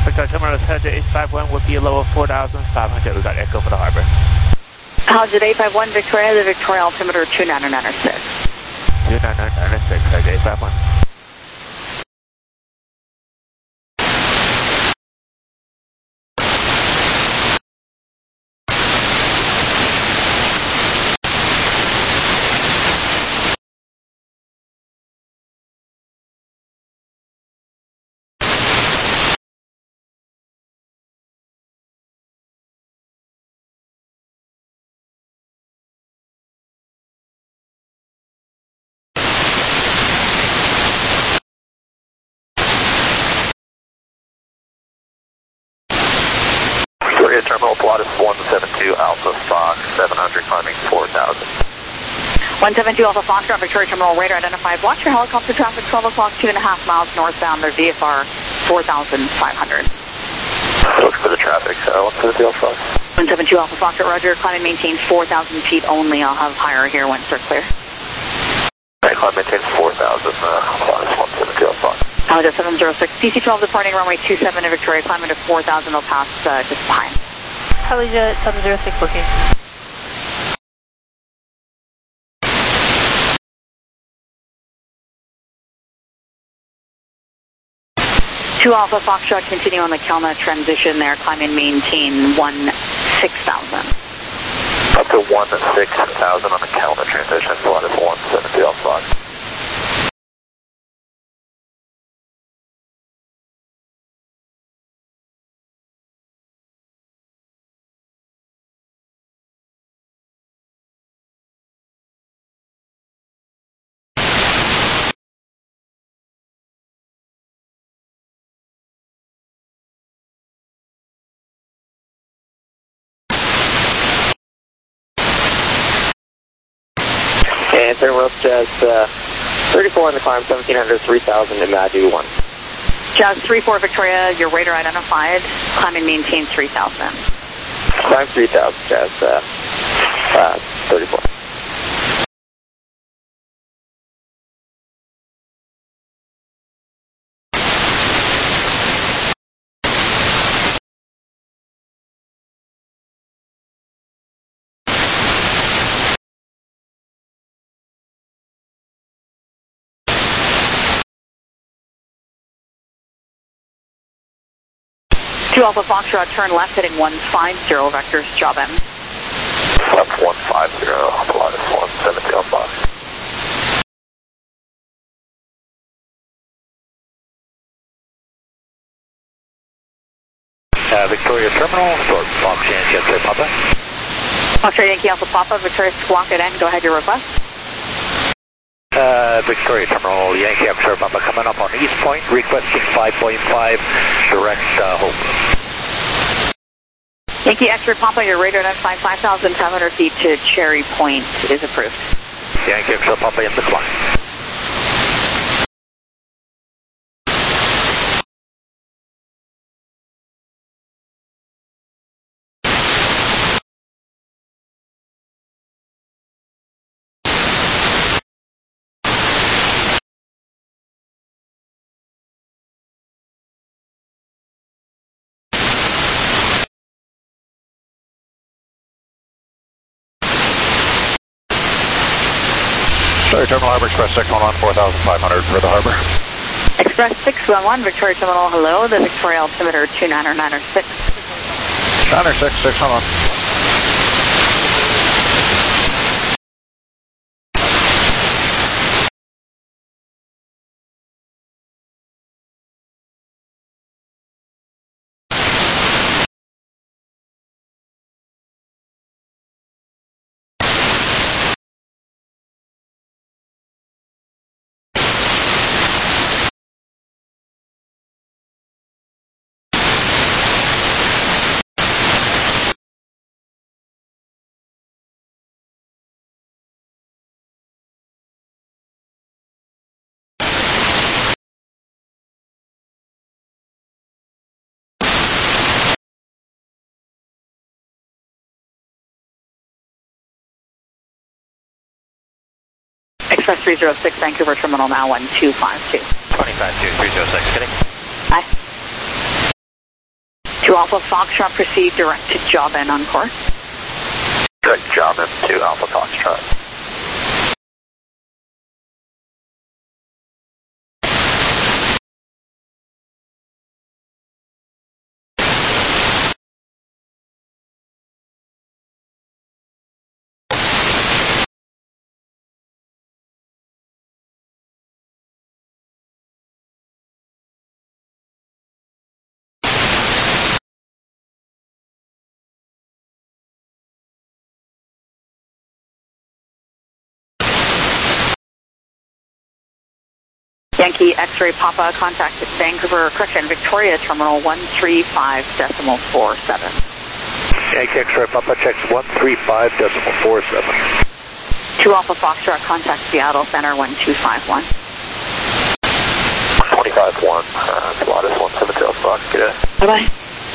Victoria Terminal Hajj eight five one would be a low of four thousand five hundred. We got echo for the harbor. Hajj eight five one Victoria, the Victoria altimeter two nine nine six. two nine nine six, Hajj eight five one. Terminal Pilatus one seven two Alpha Fox seven hundred climbing four thousand. one seven two Alpha Foxtrot, Victoria Terminal radar identified. Watch your helicopter traffic twelve o'clock, two and a half miles northbound. Their V F R four thousand five hundred. Look for the traffic, uh, one seven two Alpha Fox. one seven two Alpha Foxtrot, roger. Climb and maintain four thousand feet only. I'll have higher here once they're clear. Right, climb maintain four thousand, uh, Pilatus one seven two Alpha Fox. Alpha seven zero six, D C twelve departing runway two seven in Victoria, climb into four thousand, they'll pass uh, just behind. Helijet seven zero six booking. two Alpha Foxtrot, continue on the Kelna transition there, climb and maintain one six thousand. Up to one six thousand on the Kelna transition, Pilatus one seven two Alpha Fox. And Terminal Jazz uh, thirty-four on the climb, seventeen hundred, three thousand, and Madu one. Jazz three four Victoria, your radar identified, climb and maintain three thousand. Climb three thousand, Jazz uh, uh, thirty-four. two Alpha Foxtrot, turn left heading one five zero vectors, job M. Left one five zero, Pilatus one seven two Alpha Fox. Uh, Victoria Terminal, short Fox Yankee X-ray Papa. Foxtrot Yankee Alpha Papa, Victoria Squawk at N, go ahead, your request. Uh, Victoria Terminal, Yankee X-ray Papa coming up on East Point, requesting five point five, direct uh, Hope. Yankee X-ray Papa, your radar identified five thousand five hundred feet to Cherry Point is approved. Yankee X-ray Papa in the climb. Sorry, Terminal Harbor Express six one one, four thousand five hundred for the harbor. Express six one one, Victoria Terminal, hello, the Victoria altimeter two nine nine six. nine six, six one one. Express three zero six, Vancouver Terminal now one two five two. twenty-five two, three zero six, kidding. Bye. To Alpha Foxtrot, proceed direct to Jobbin on course. Direct Jobbin to Alpha Foxtrot. Yankee X-ray Papa, contact Vancouver, correction, Victoria Terminal one three five decimal four seven. Yankee X-ray Papa checks one three five decimal four seven. two Alpha Foxtrot, contact Seattle Center one two five one. twenty-five one, uh, Pilatus one seven zero Fox, good day. Bye-bye.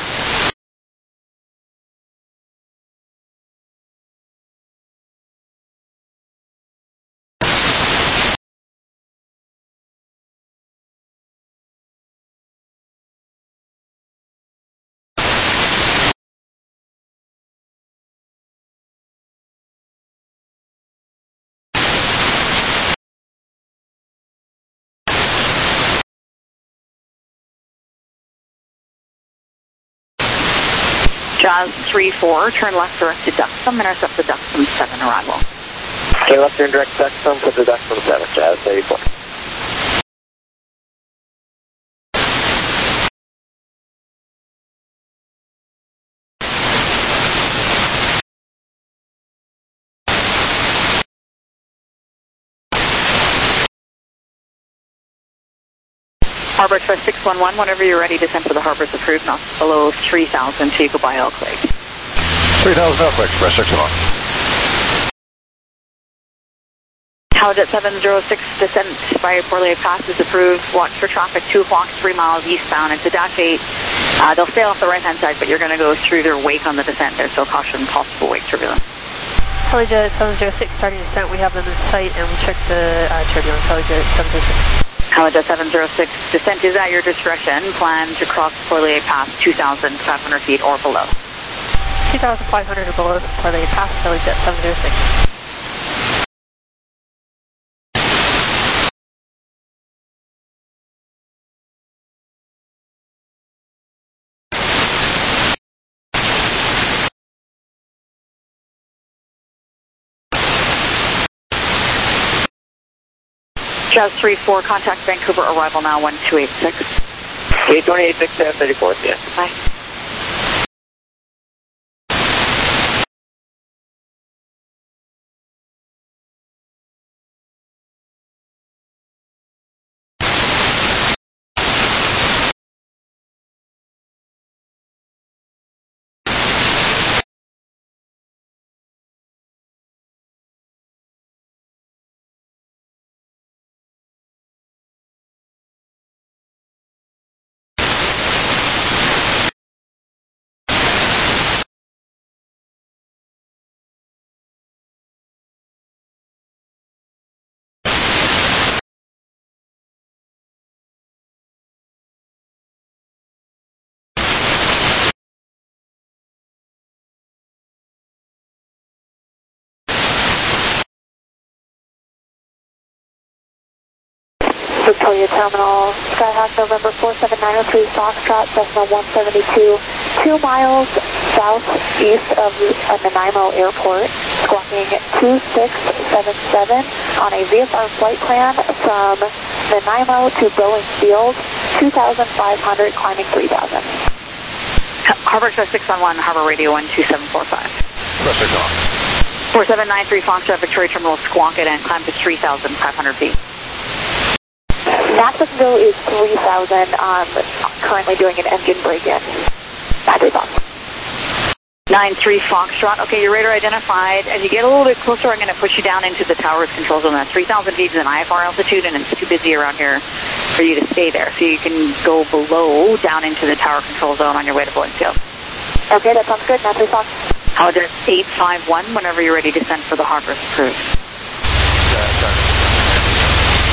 Jazz three four, turn left direct to Duxham, intercept the Duxham seven arrival. Okay, left turn direct Duxham, put the Duxham seven, Jazz thirty-four. Harbor Express six one one, whenever you're ready, descend to the harbor's approved, not below three thousand, so you go by Elk Lake. three thousand Alpha Express six one one. Howjet seven zero six, descent by Portland Pass is approved. Watch for traffic, two o'clock, three miles eastbound. It's a dash eight. Uh, they'll stay off the right-hand side, but you're going to go through their wake on the descent there, so caution possible wake turbulence. Howjet seven zero six, starting descent. We have them in sight, and we checked the uh, turbulence. Howjet seven zero six. Howjet seven zero six, descent is at your discretion. Plan to cross Portland Pass two thousand five hundred feet or below. two thousand five hundred or below Portland Pass, Howjet seven zero six. Jazz three four, contact Vancouver, arrival now one two eight six. Okay, twenty-eight six, thirty-four, yeah. Bye. Victoria Terminal, Skyhawk November four seven nine oh three, Foxtrot, Cessna one seventy-two, two miles southeast of Nanaimo Airport, squawking two six seven seven on a V F R flight plan from Nanaimo to Boeing Field, two thousand five hundred, climbing three thousand. Harbor Express six one one, Harbor Radio one two seven four five. Press six on. four seven nine three, Foxtrot, Victoria Terminal, squawk it and climb to three thousand five hundred feet. Nashville is three thousand, um, currently doing an engine break-in. Battery box. nine three Foxtrot, okay, your radar identified. As you get a little bit closer, I'm going to push you down into the tower's control zone. That's three thousand feet is an I F R altitude, and it's too busy around here for you to stay there. So you can go below, down into the tower control zone on your way to Boeing Field. Okay, that sounds good. nine three Fox. Howjet eight five one, whenever you're ready to send for the harbor's approved.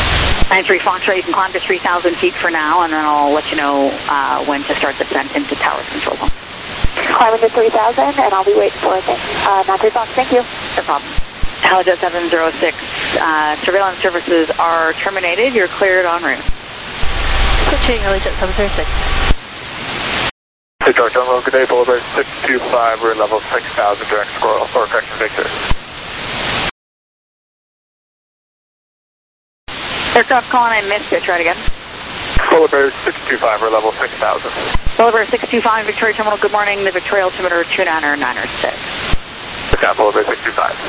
nine three Foxtrot, you can climb to three thousand feet for now, and then I'll let you know uh, when to start descent into tower control zone. Climbing to three thousand, and I'll be waiting for it. Uh, nine three Fox, thank you. No problem. Helijet seven zero six, uh, surveillance services are terminated. You're cleared en route. Switching Helijet seven zero six. Hey, George, Terminal, good day, Boulevard six two five, we're level six thousand, direct squirrel, for correction Victor. Aircraft calling, I missed it, try it again. Boulevard six two five, we're level six thousand. Boulevard six two five, Victoria Terminal, good morning, the Victoria altimeter two niner niner six. Okay, Boulevard six two five.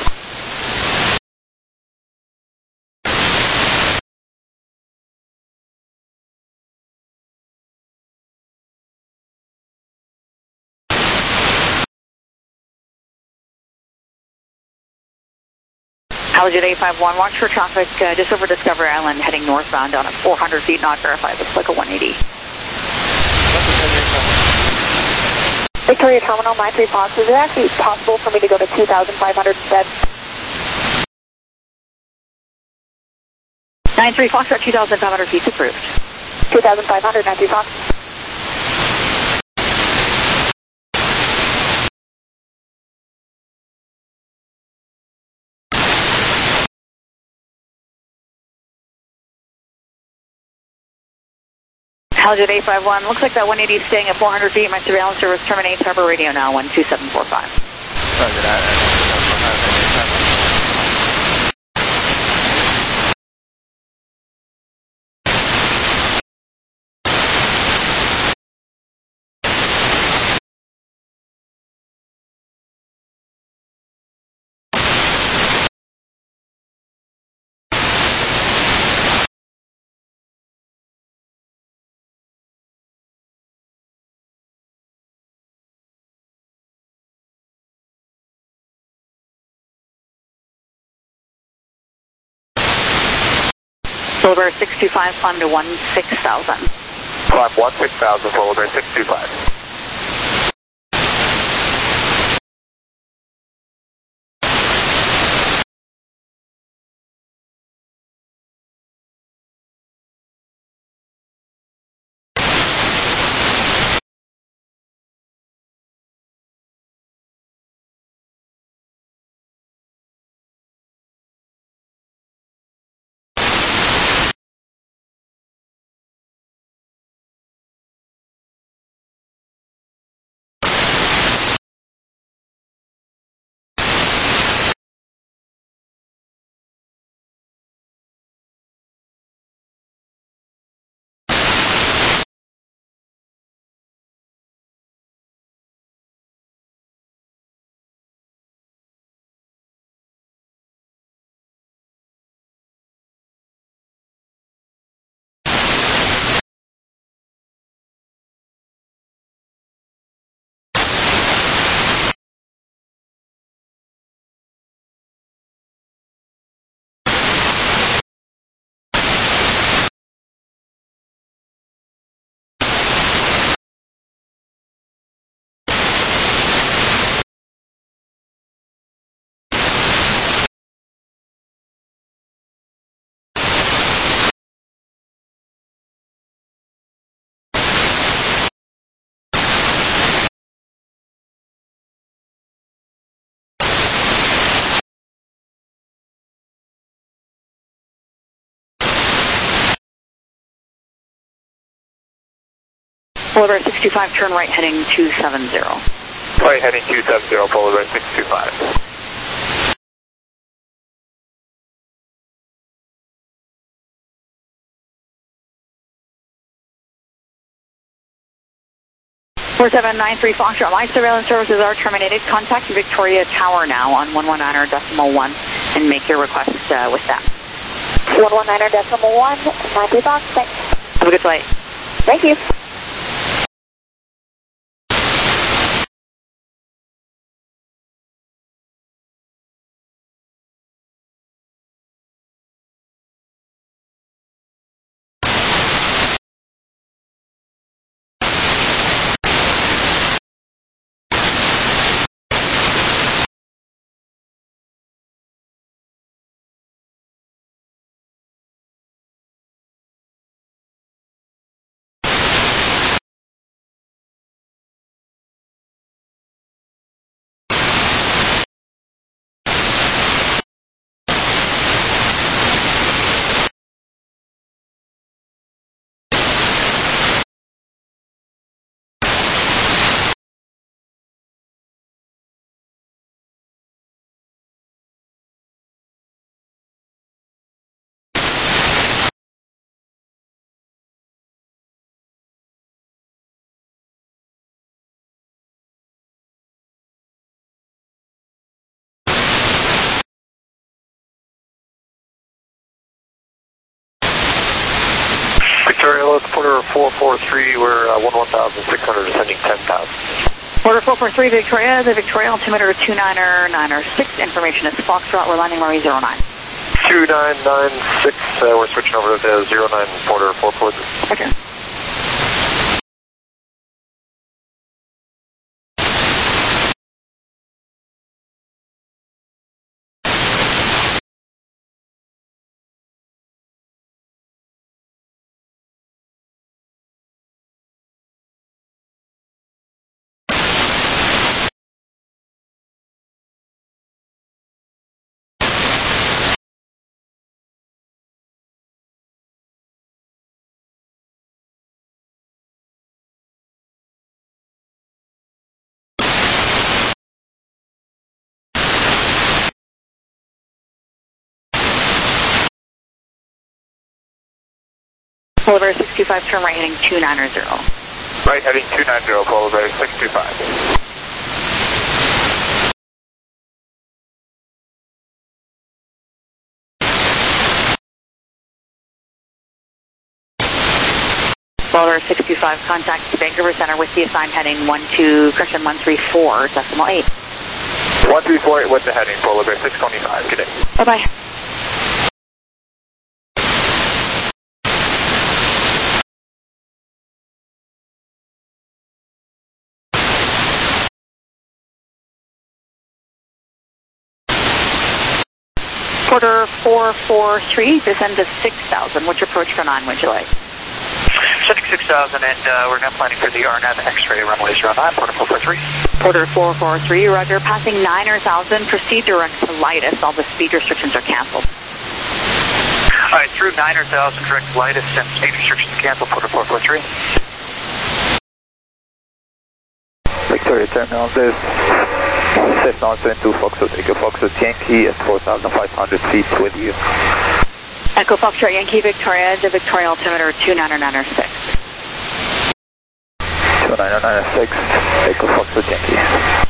Helijet eight five one, watch for traffic uh, just over Discovery Island heading northbound down at four hundred feet, not verified, looks like a one eighty. Victoria Terminal, nine three Fox, is it actually possible for me to go to two thousand five hundred instead? nine three Fox, at two thousand five hundred feet approved. two thousand five hundred, nine three Fox. Helijet eight five one, looks like that one eighty is staying at four hundred feet. My surveillance service terminates harbor radio now, one two seven four five. Roger that. Boulevard six two five, climb to one six thousand. Climb one six thousand, Boulevard six two five. Boulevard six two five, turn right heading two seven zero. Right heading two seven zero, Boulevard six two five. four seven nine three Foxtrot, my surveillance services are terminated. Contact Victoria Tower now on one one niner decimal one and make your request uh, with that. one one niner decimal one, nine three Fox, thanks. Have a good flight. Thank you. Douglas, Porter four four three, we're uh, one one thousand six hundred, descending ten thousand. Porter four four three, Victoria, the Victoria altimeter two niner niner six, information is Foxtrot, we're landing runway zero nine. two nine nine six, uh, we're switching over to the zero nine Porter four four three. Okay. Polar Bear six two five, turn right heading two nine zero. Right heading two nine zero, Polar Bear six two five. Polar Bear six two five, contact Vancouver Center with the assigned heading one two, correction one three four, decimal eight. one three four eight with the heading, Polar Bear six twenty-five, good day. Bye-bye. Porter four four three, descend to six thousand. Which approach for nine would you like? Setting six thousand, and uh, we're now planning for the R NAV X-ray runway zero nine, Porter four four three. Porter four four three, roger. Passing nine thousand, proceed direct to Leitus. All the speed restrictions are canceled. All right, through nine thousand, direct to Leitus, and speed restrictions canceled, Porter four four three. Victoria Terminal, this Cessna one seven two Foxtrot, Echo Foxtrot Yankee at four thousand five hundred feet with you. Echo Foxtrot Yankee Victoria, the Victoria altimeter two nine nine six. two nine nine six, Echo Foxtrot Yankee.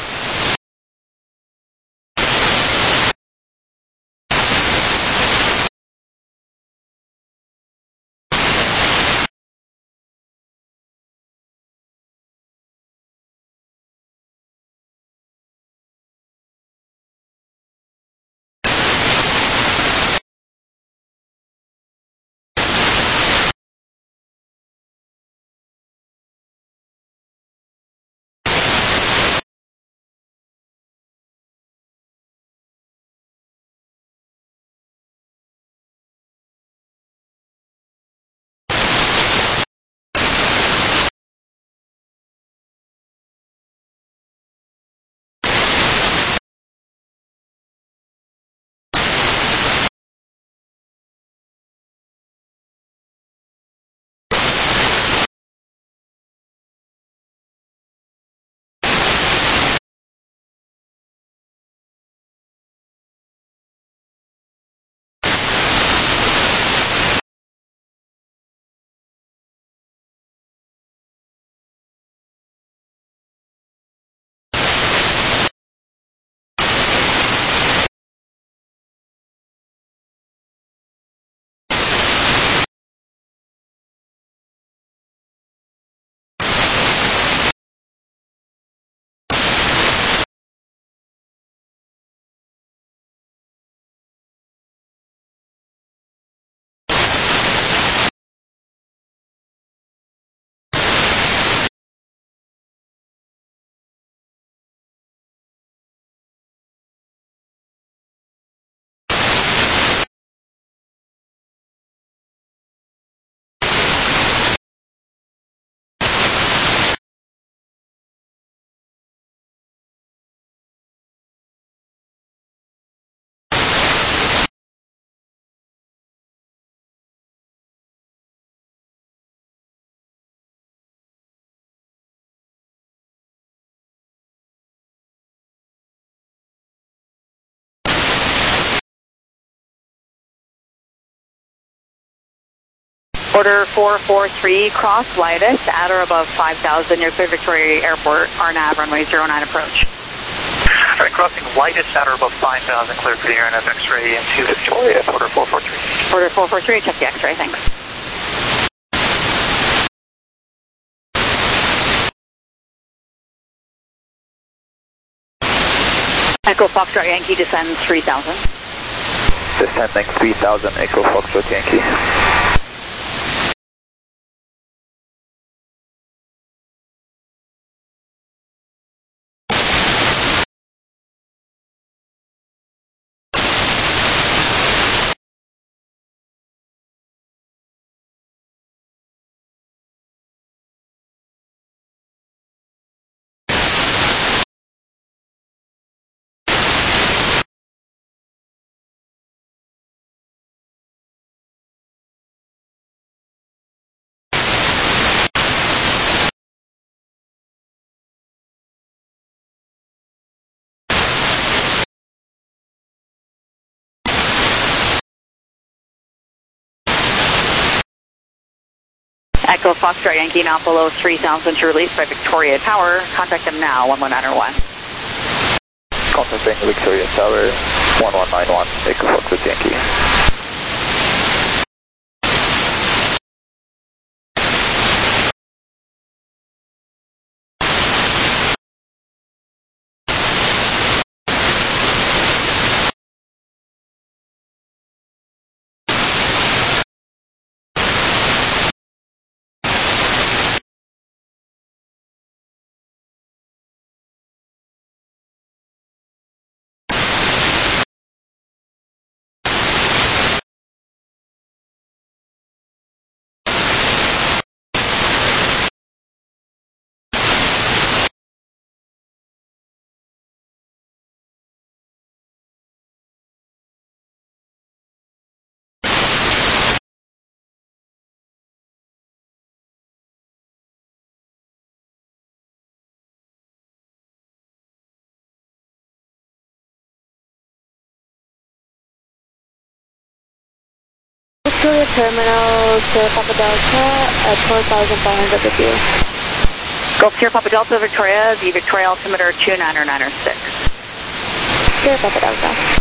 Order four four three, cross Leitus, at or above five thousand, near Clear Victoria Airport, R NAV runway zero nine approach. All right, crossing Leitus, at or above five thousand, clear for the R NAV X-ray into Victoria, Porter four four three. Order four four three, check the X-ray, thanks. Echo Foxtrot Yankee descends three thousand. Descending three thousand, Echo Foxtrot Yankee. Echo Foxtrot Yankee now below three thousand to release by Victoria Tower. Contact them now, one one nine one. Contacting Victoria Tower, one one nine one, Echo Foxtrot Yankee. Victoria Terminal, Sierra Papa Delta at four thousand five hundred with you. Gulf Sierra Papa Delta, Victoria, the Victoria altimeter two niner niner six. Sierra Papa Delta.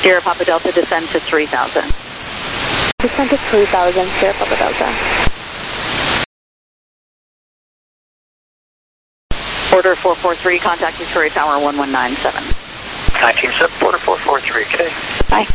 Sierra Papa Delta, descend to three thousand. Descend to three thousand, Sierra Papa Delta. Order four four three, contact Victoria Tower one one nine seven. nineteen seven, order four four three, okay. Bye.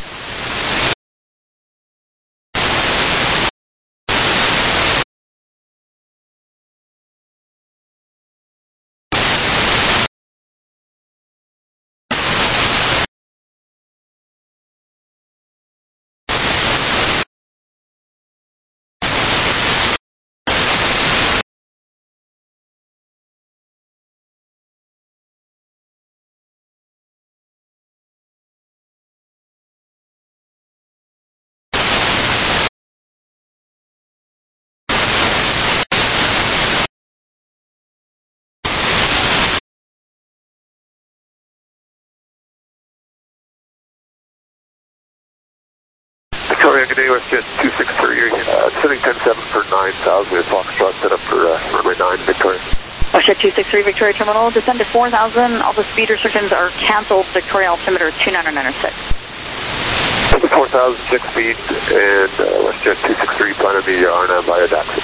Victoria, good day, WestJet two six three, uh, sitting ten seven for nine thousand, we have Foxtrot set up for uh, runway nine, Victoria. WestJet two six three, Victoria Terminal, descend to four thousand, all the speed restrictions are cancelled, Victoria altimeter two nine nine six. four thousand, six feet, and uh, WestJet two six three, plan to be R N A via Daxit.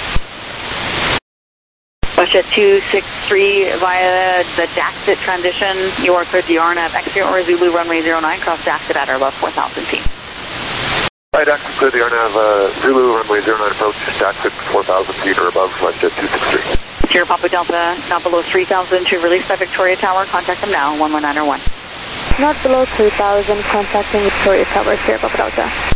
WestJet two six three, via the Daxit transition, you are cleared the R N A exit or Zulu runway zero nine, cross Daxit at or above four thousand feet. Right, Daxit clear the R N A V, uh, Zulu runway zero nine approach, Daxit four thousand feet or above, WestJet two six three. Sierra Papa Delta, not below three thousand to release by Victoria Tower, contact them now, one one nine or one. Not below three thousand, contacting Victoria Tower, Sierra Papa Delta.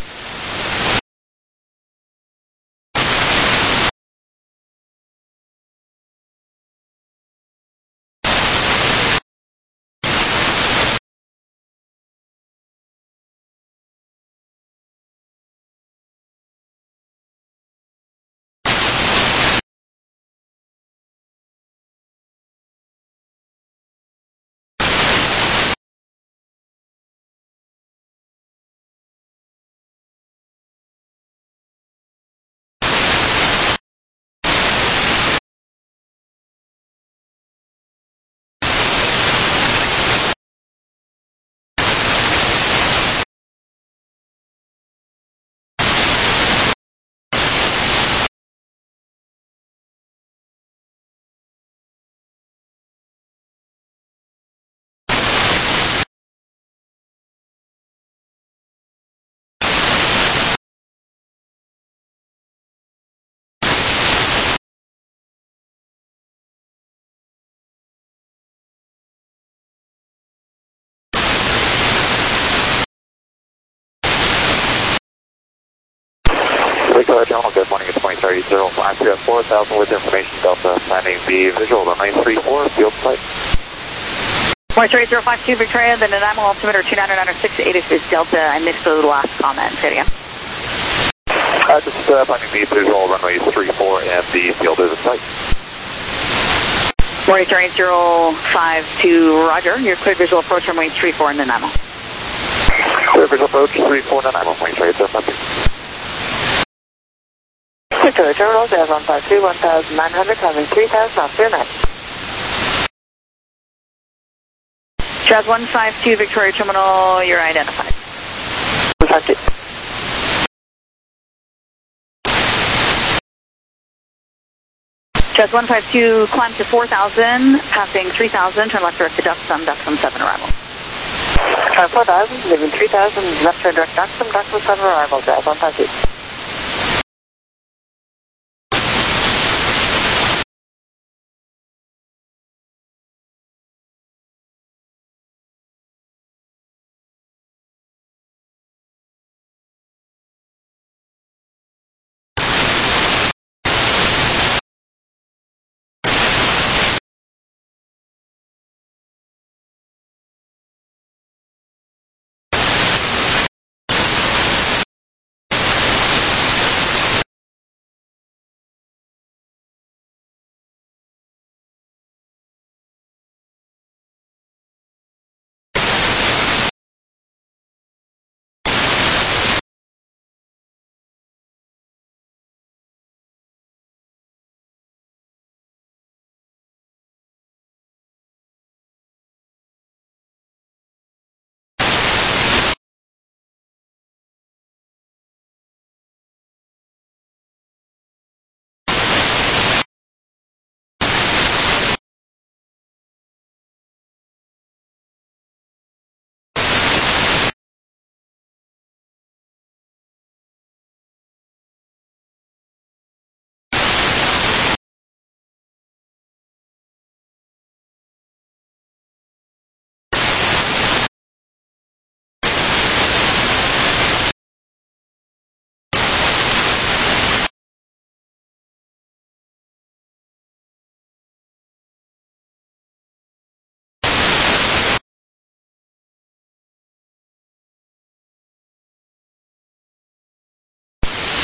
Victoria Terminal, good morning, it's twenty thirty, zero five, we have four thousand with information, Delta, landing the visual, runway three four, field flight. twenty thirty, zero five two, Victoria, the Nanaimo altimeter two nine nine six, eight is Delta, I missed the last comment, say it again. Uh, just uh, landing the visual, runway three four, and the field is in sight. twenty thirty, zero five two, roger, your clear visual approach runway three four in Nanaimo. Clear visual approach three four, Nanaimo, twenty thirty, zero five two. Victoria Terminal, Jazz one five two, one thousand nine hundred, coming three thousand, off your next. Jazz one five two, Victoria Terminal, you're identified. one five two. Jazz one five two, climb to four thousand, passing three thousand, turn left direct to Duxum, Duxum seven arrival. Uh, four thousand, leaving three thousand, left turn direct Duxum, Duxum seven arrival, Jazz one five two.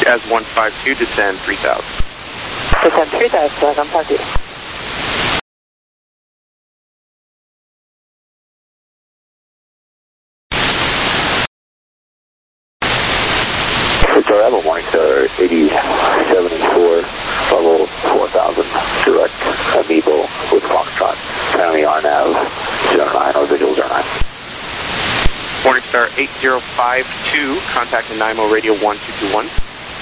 Jazz one five two, descend three thousand. Descend three thousand, one five two. Victor Evo, Morningstar eighty seventy-four, level four thousand, direct Amiibo with Foxtrot, County R NAV zero nine, or visual zero nine. Morningstar eight zero five two, contact Nanaimo radio one two two one.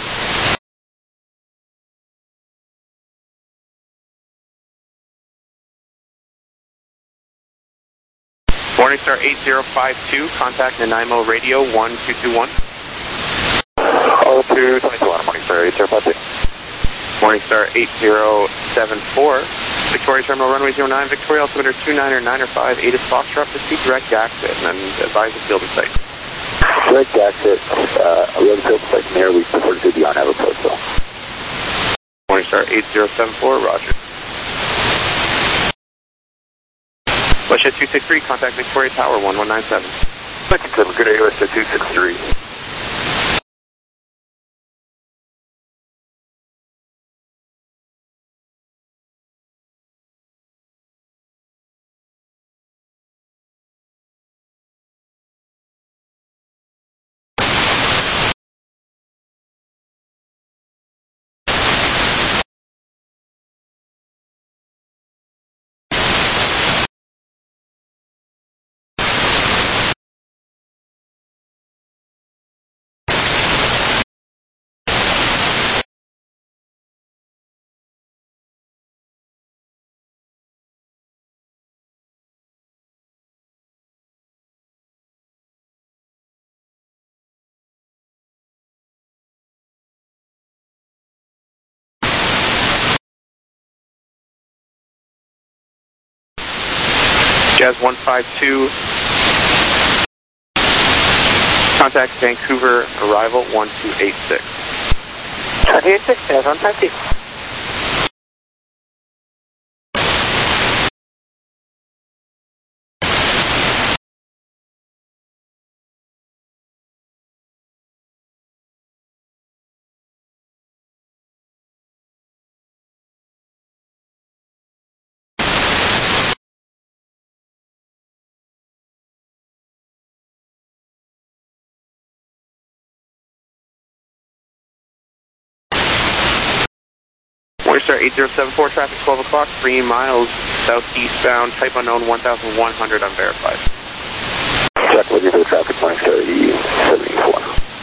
Morningstar eight zero five two, contact Nanaimo radio one two two one. Oh, two twenty-two one, Morningstar eight zero five two. Morningstar eight zero seven four, Victoria Terminal runway zero nine, Victoria altimeter two niner niner five, eight is Foxtrot, proceed direct exit, and advise the field in sight. Direct exit, uh, we have a field in sight near, we prefer to do the on-nav approach, though. Morningstar eight zero seven four, roger. Westshed two six three, contact Victoria Tower one one nine seven. ninety-seven, good day, Westshed two six three. Jazz one five two, contact Vancouver arrival one two eight six. two eight six, Jazz one five two. Morningstar eight zero seven four, traffic twelve o'clock, three miles southeastbound, type unknown one thousand one hundred unverified. Check looking for the traffic, Morningstar eighty seventy-four.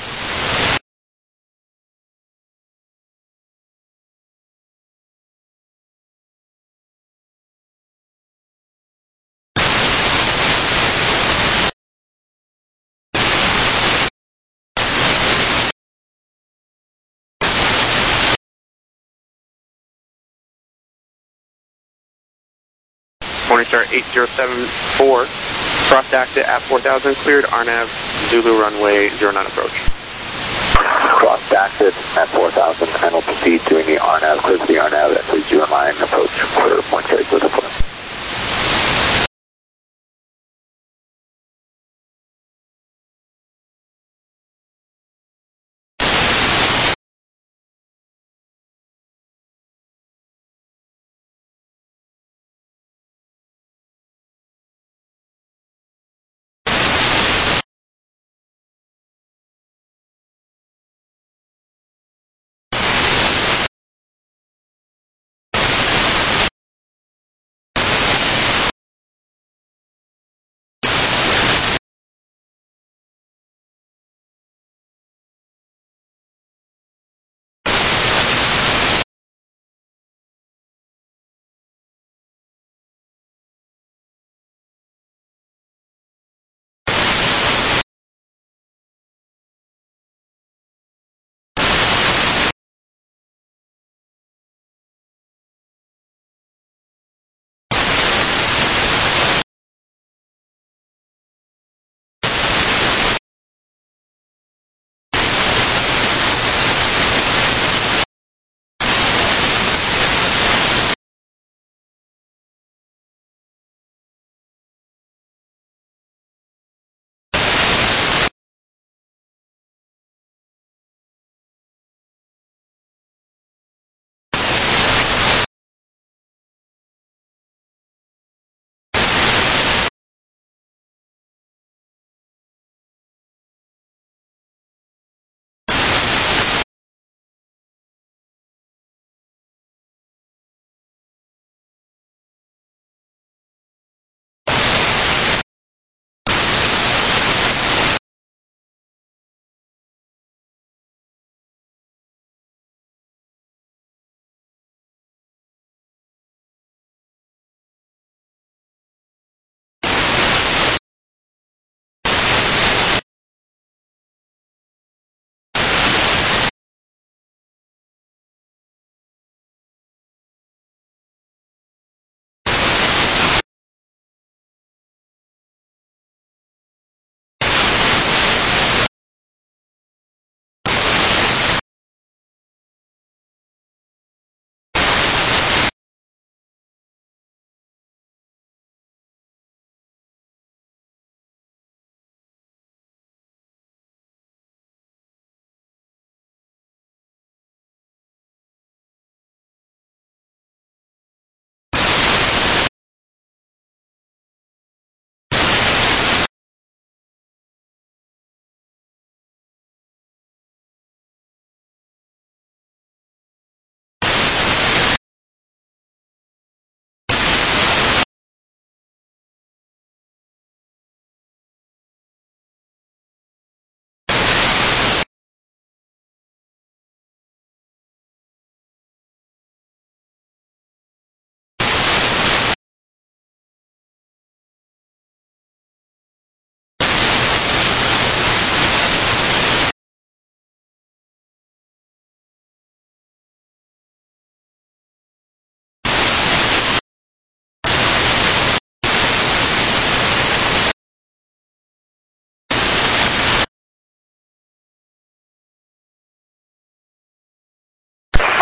Morningstar eight zero seven four, cross exit at four thousand, cleared R NAV, Zulu runway zero nine approach. Cross exit at four thousand, and we'll proceed doing the R NAV, clear for the R NAV at the zero nine approach for Morningstar eight zero seven four.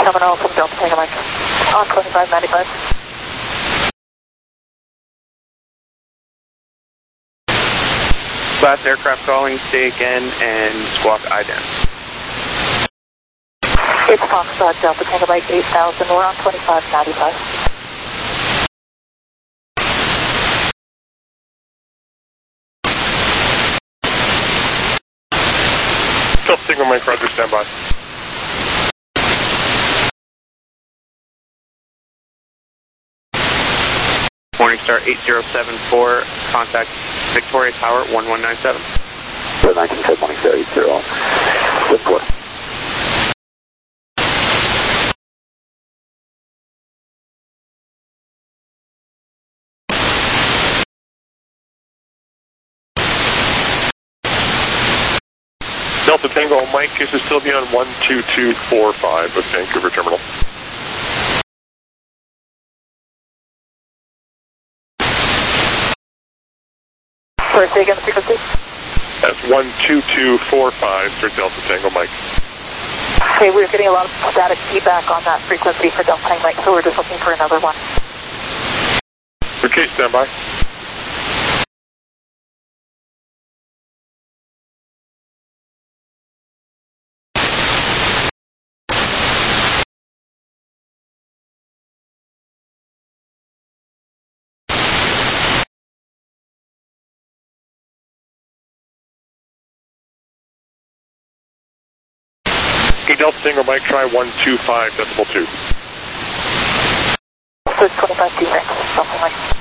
Terminal from Delta Tango Mike. On twenty-five ninety-five. Last aircraft calling, stay again, and squawk I D E N. It's Foxtrot Delta Tango Mike eight thousand. We're on twenty-five ninety-five. Delta Tango Mike, Roger, stand by. Morningstar eight zero seven four, contact Victoria Tower one one nine seven. So nineteen ten Morningstar eight zero seven four. Delta Tango Mike, this is still be on one two two four five of Vancouver Terminal. Sorry, say again the frequency? That's one two two four five for Delta Tango Mike. Okay, we're getting a lot of static feedback on that frequency for Delta Tango Mike, so we're just looking for another one. Okay, stand by. Okay, Delta Tango Mike, try one two five decimal two. So it's twenty-five two six, something like that.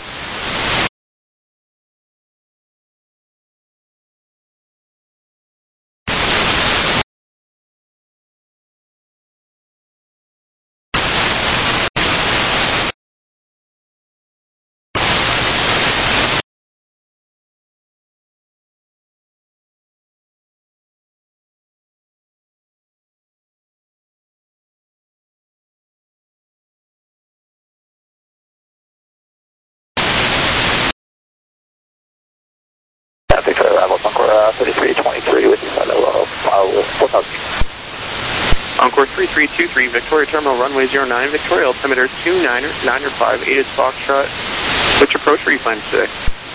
Victoria arrival, Encore uh, thirty-three twenty-three with you, hello, uh, with four thousand. Encore three three two three, Victoria Terminal, runway zero nine, Victoria, altimeter two niner, niner five, eight is Foxtrot. Which approach were you planning today?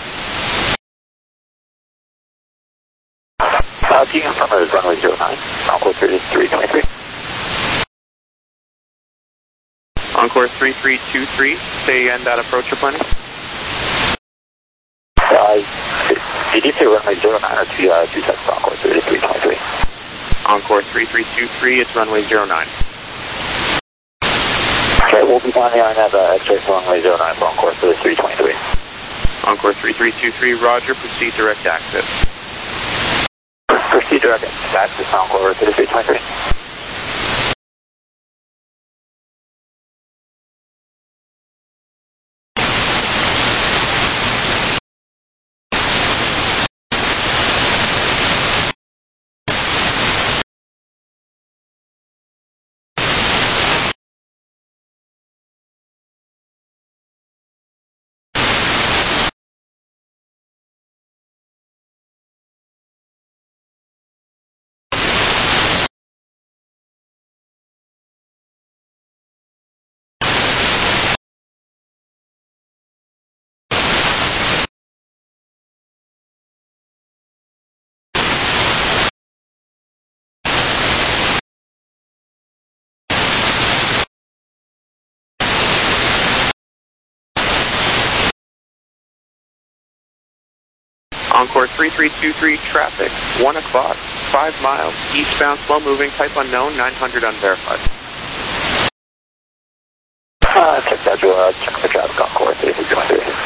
Uh, can you confirm it is runway zero nine, Encore thirty-three twenty-three. Encore three three two three, say again that approach you're planning? Uh, did you say runway zero nine or two, uh, two sets Encore thirty-three twenty-three? Encore three three two three, it's runway zero nine. Okay, we'll be planning on that uh, X-ray for runway zero nine for Encore thirty-three twenty-three. Encore three three two three, roger, proceed direct access. Proceed direct access, Encore thirty-three twenty-three. Encore three three two three, traffic, one o'clock, five miles, eastbound, slow moving, type unknown, nine hundred unverified. Uh, check that, uh, check the traffic, Encore thirty-three twenty-three.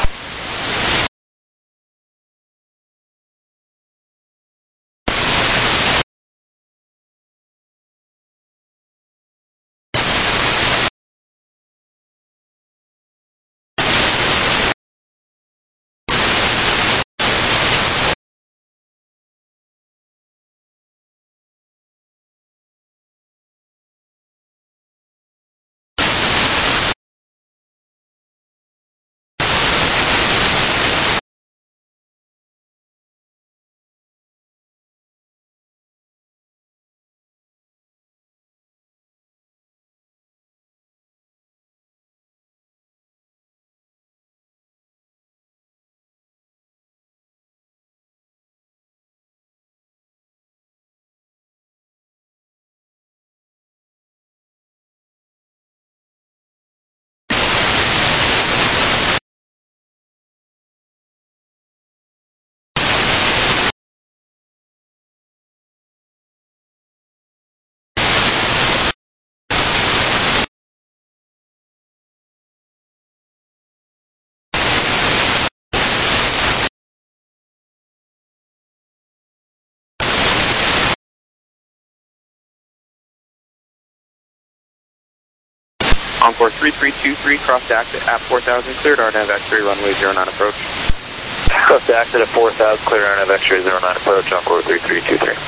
Encore three three two three, crossed exit at four thousand, cleared R N A V X-ray, runway zero nine approach. Crossed exit at four thousand, cleared R N A V X-ray zero nine approach, Encore three three two three.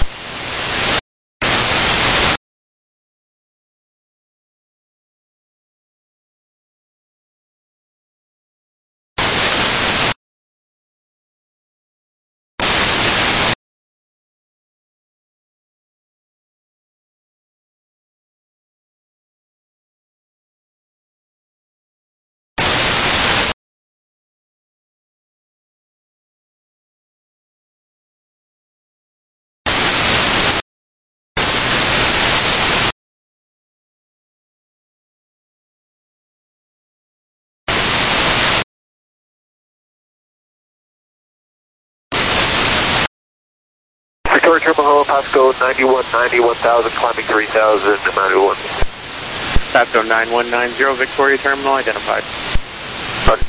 Victoria Terminal, Pasco ninety-one ninety, one thousand, climbing three thousand, ninety-one. Pasco nine one nine zero, Victoria Terminal, identified. Roger.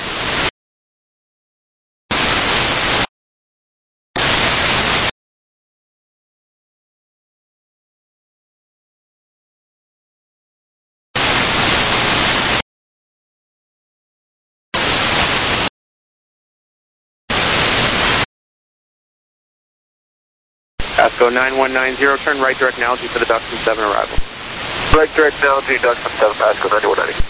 Pasco nine one nine zero, turn right direct analogy for the Duxton seven arrival. Right direct analogy, Duxton seven, Pasco ninety-one ninety.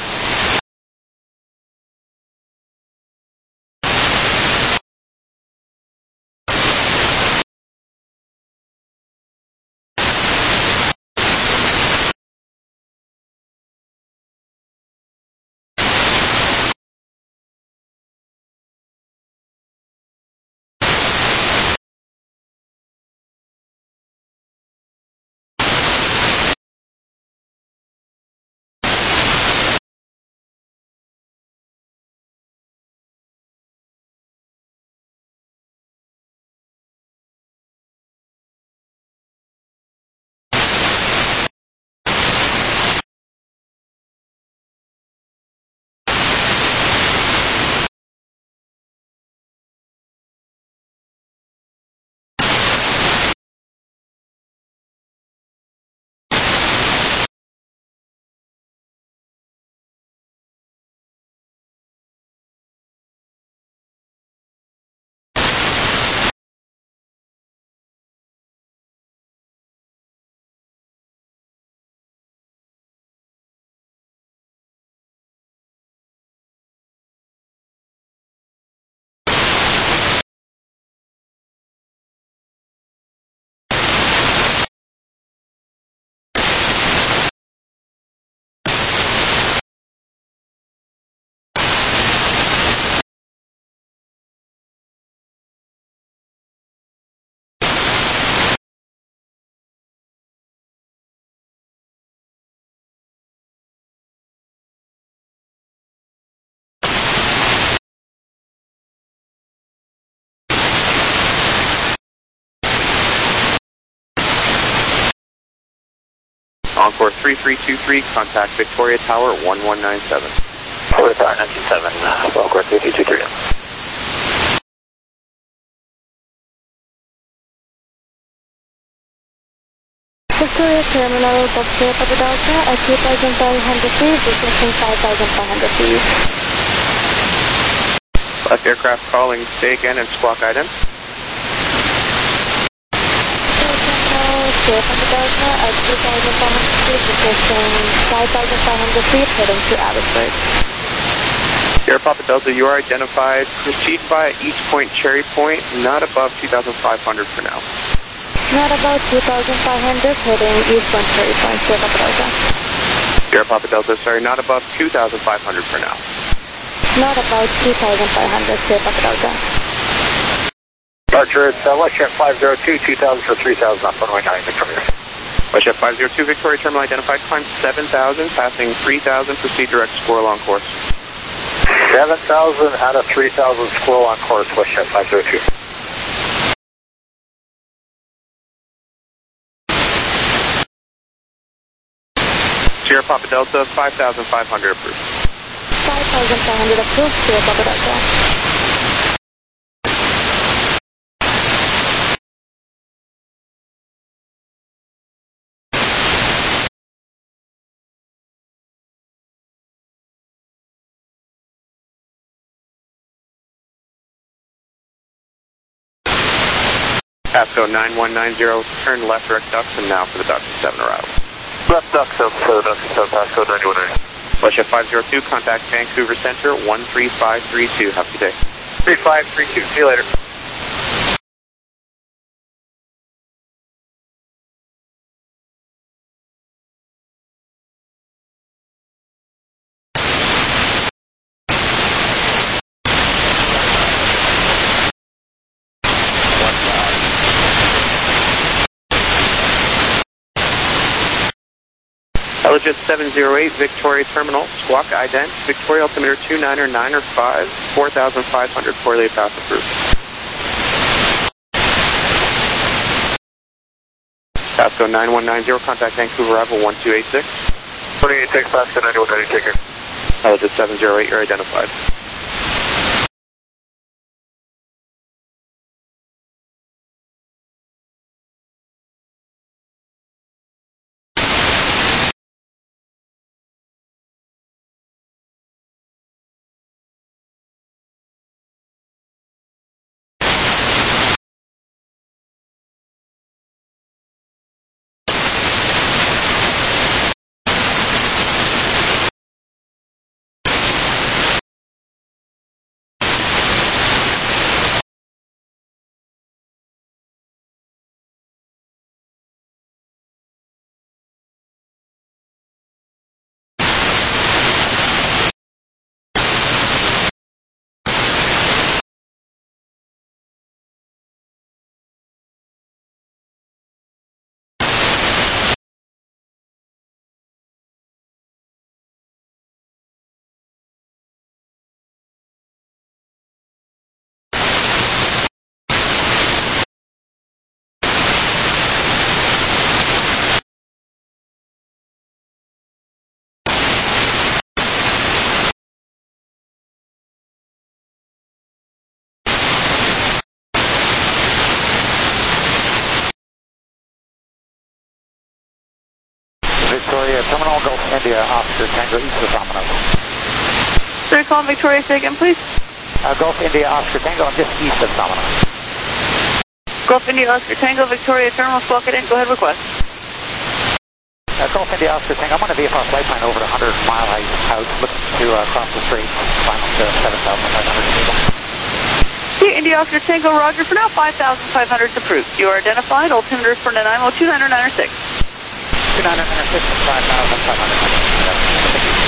Encore three three two three, contact Victoria Tower one one nine seven. Victoria Tower nine two seven, Encore three three two three. Victoria Terminal, Victoria Papa Delta at two thousand five hundred feet, distance five thousand five hundred feet. Left aircraft calling, stay again and squawk item. Victoria Papa Delta at two thousand five hundred feet, distance five thousand five hundred feet, heading to Abbotsford. Sierra Papa Delta, you are identified. Proceed via East Point, Cherry Point, not above two thousand five hundred for now. Not about two thousand five hundred, heading East Point, Cherry Point, Sierra Papa Delta. Sierra Papa Delta, sorry, not above two thousand five hundred for now. Not about two thousand five hundred, Sierra Papa Delta. Departure, it's uh, Westjet five zero two, two thousand for three thousand off runway nine, Victoria. Westjet five zero two, Victoria Terminal identified, climb seven thousand, passing three thousand, proceed direct squirrel on course. seven thousand out of three thousand, squirrel on course, Westjet five zero two. Sierra Papa Delta, five thousand five hundred approved. five thousand five hundred approved, Sierra Papa Delta. Pasco nine one nine zero, turn left direct ducks, and now for the Doctor seven arrival. Left duck, seven seven, Doctor seven, Pasco nine one nine. Russia five zero two, contact Vancouver Center, one three five three two. Have a good day. three five three two, see you later. Elligett seven zero eight, Victoria Terminal, squawk ident, Victoria altimeter two niner niner five, four thousand five hundred, Corley path approved. Pasco nine one nine zero, contact Vancouver arrival one two eight six. one eight six, Pasco nine one nine, take care. Elligett seven zero eight, you're identified. Victoria Terminal, Gulf India, Oscar Tango, east of Domino. Sir, call Victoria, say again, please. Uh, Gulf India, Oscar Tango, I'm just east of Domino. Gulf India, Oscar Tango, Victoria Terminal, squawk it in, go ahead, request. Uh, Gulf India, Oscar Tango, I'm on a V F R flight line over at one hundred mile out, looking to uh, cross the strait, climb up to seven thousand five hundred feet. India, Oscar Tango, Roger, for now, five thousand five hundred is approved. You are identified, altimeter for Nanaimo, two niner niner six. two niner niner six, five thousand five hundred.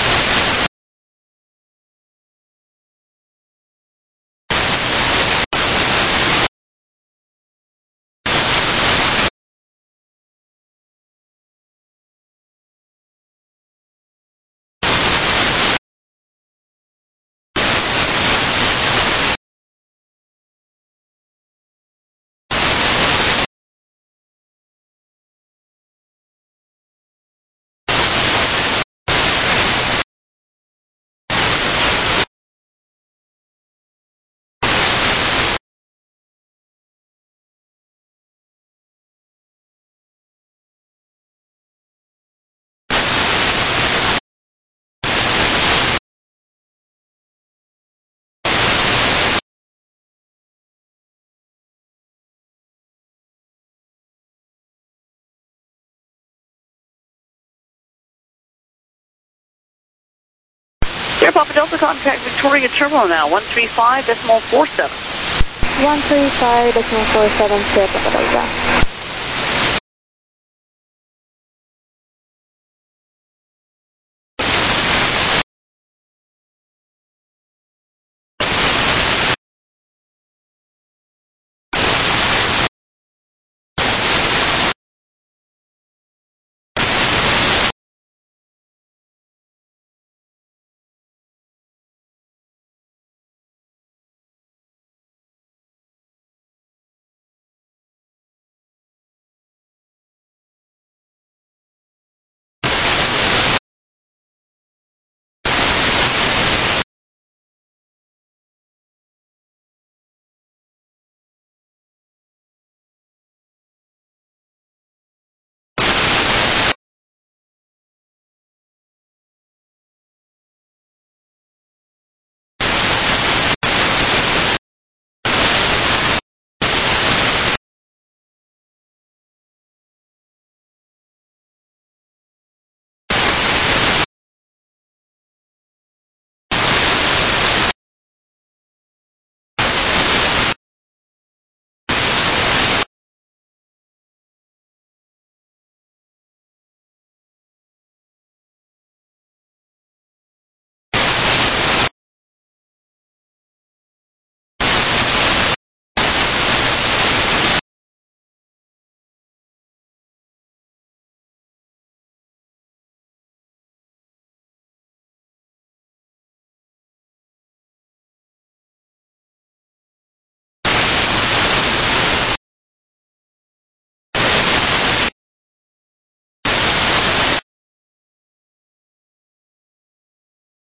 Air Papa Delta, contact Victoria Terminal now, one three five decimal four seven. one three five decimal four seven, Sierra Papa Delta.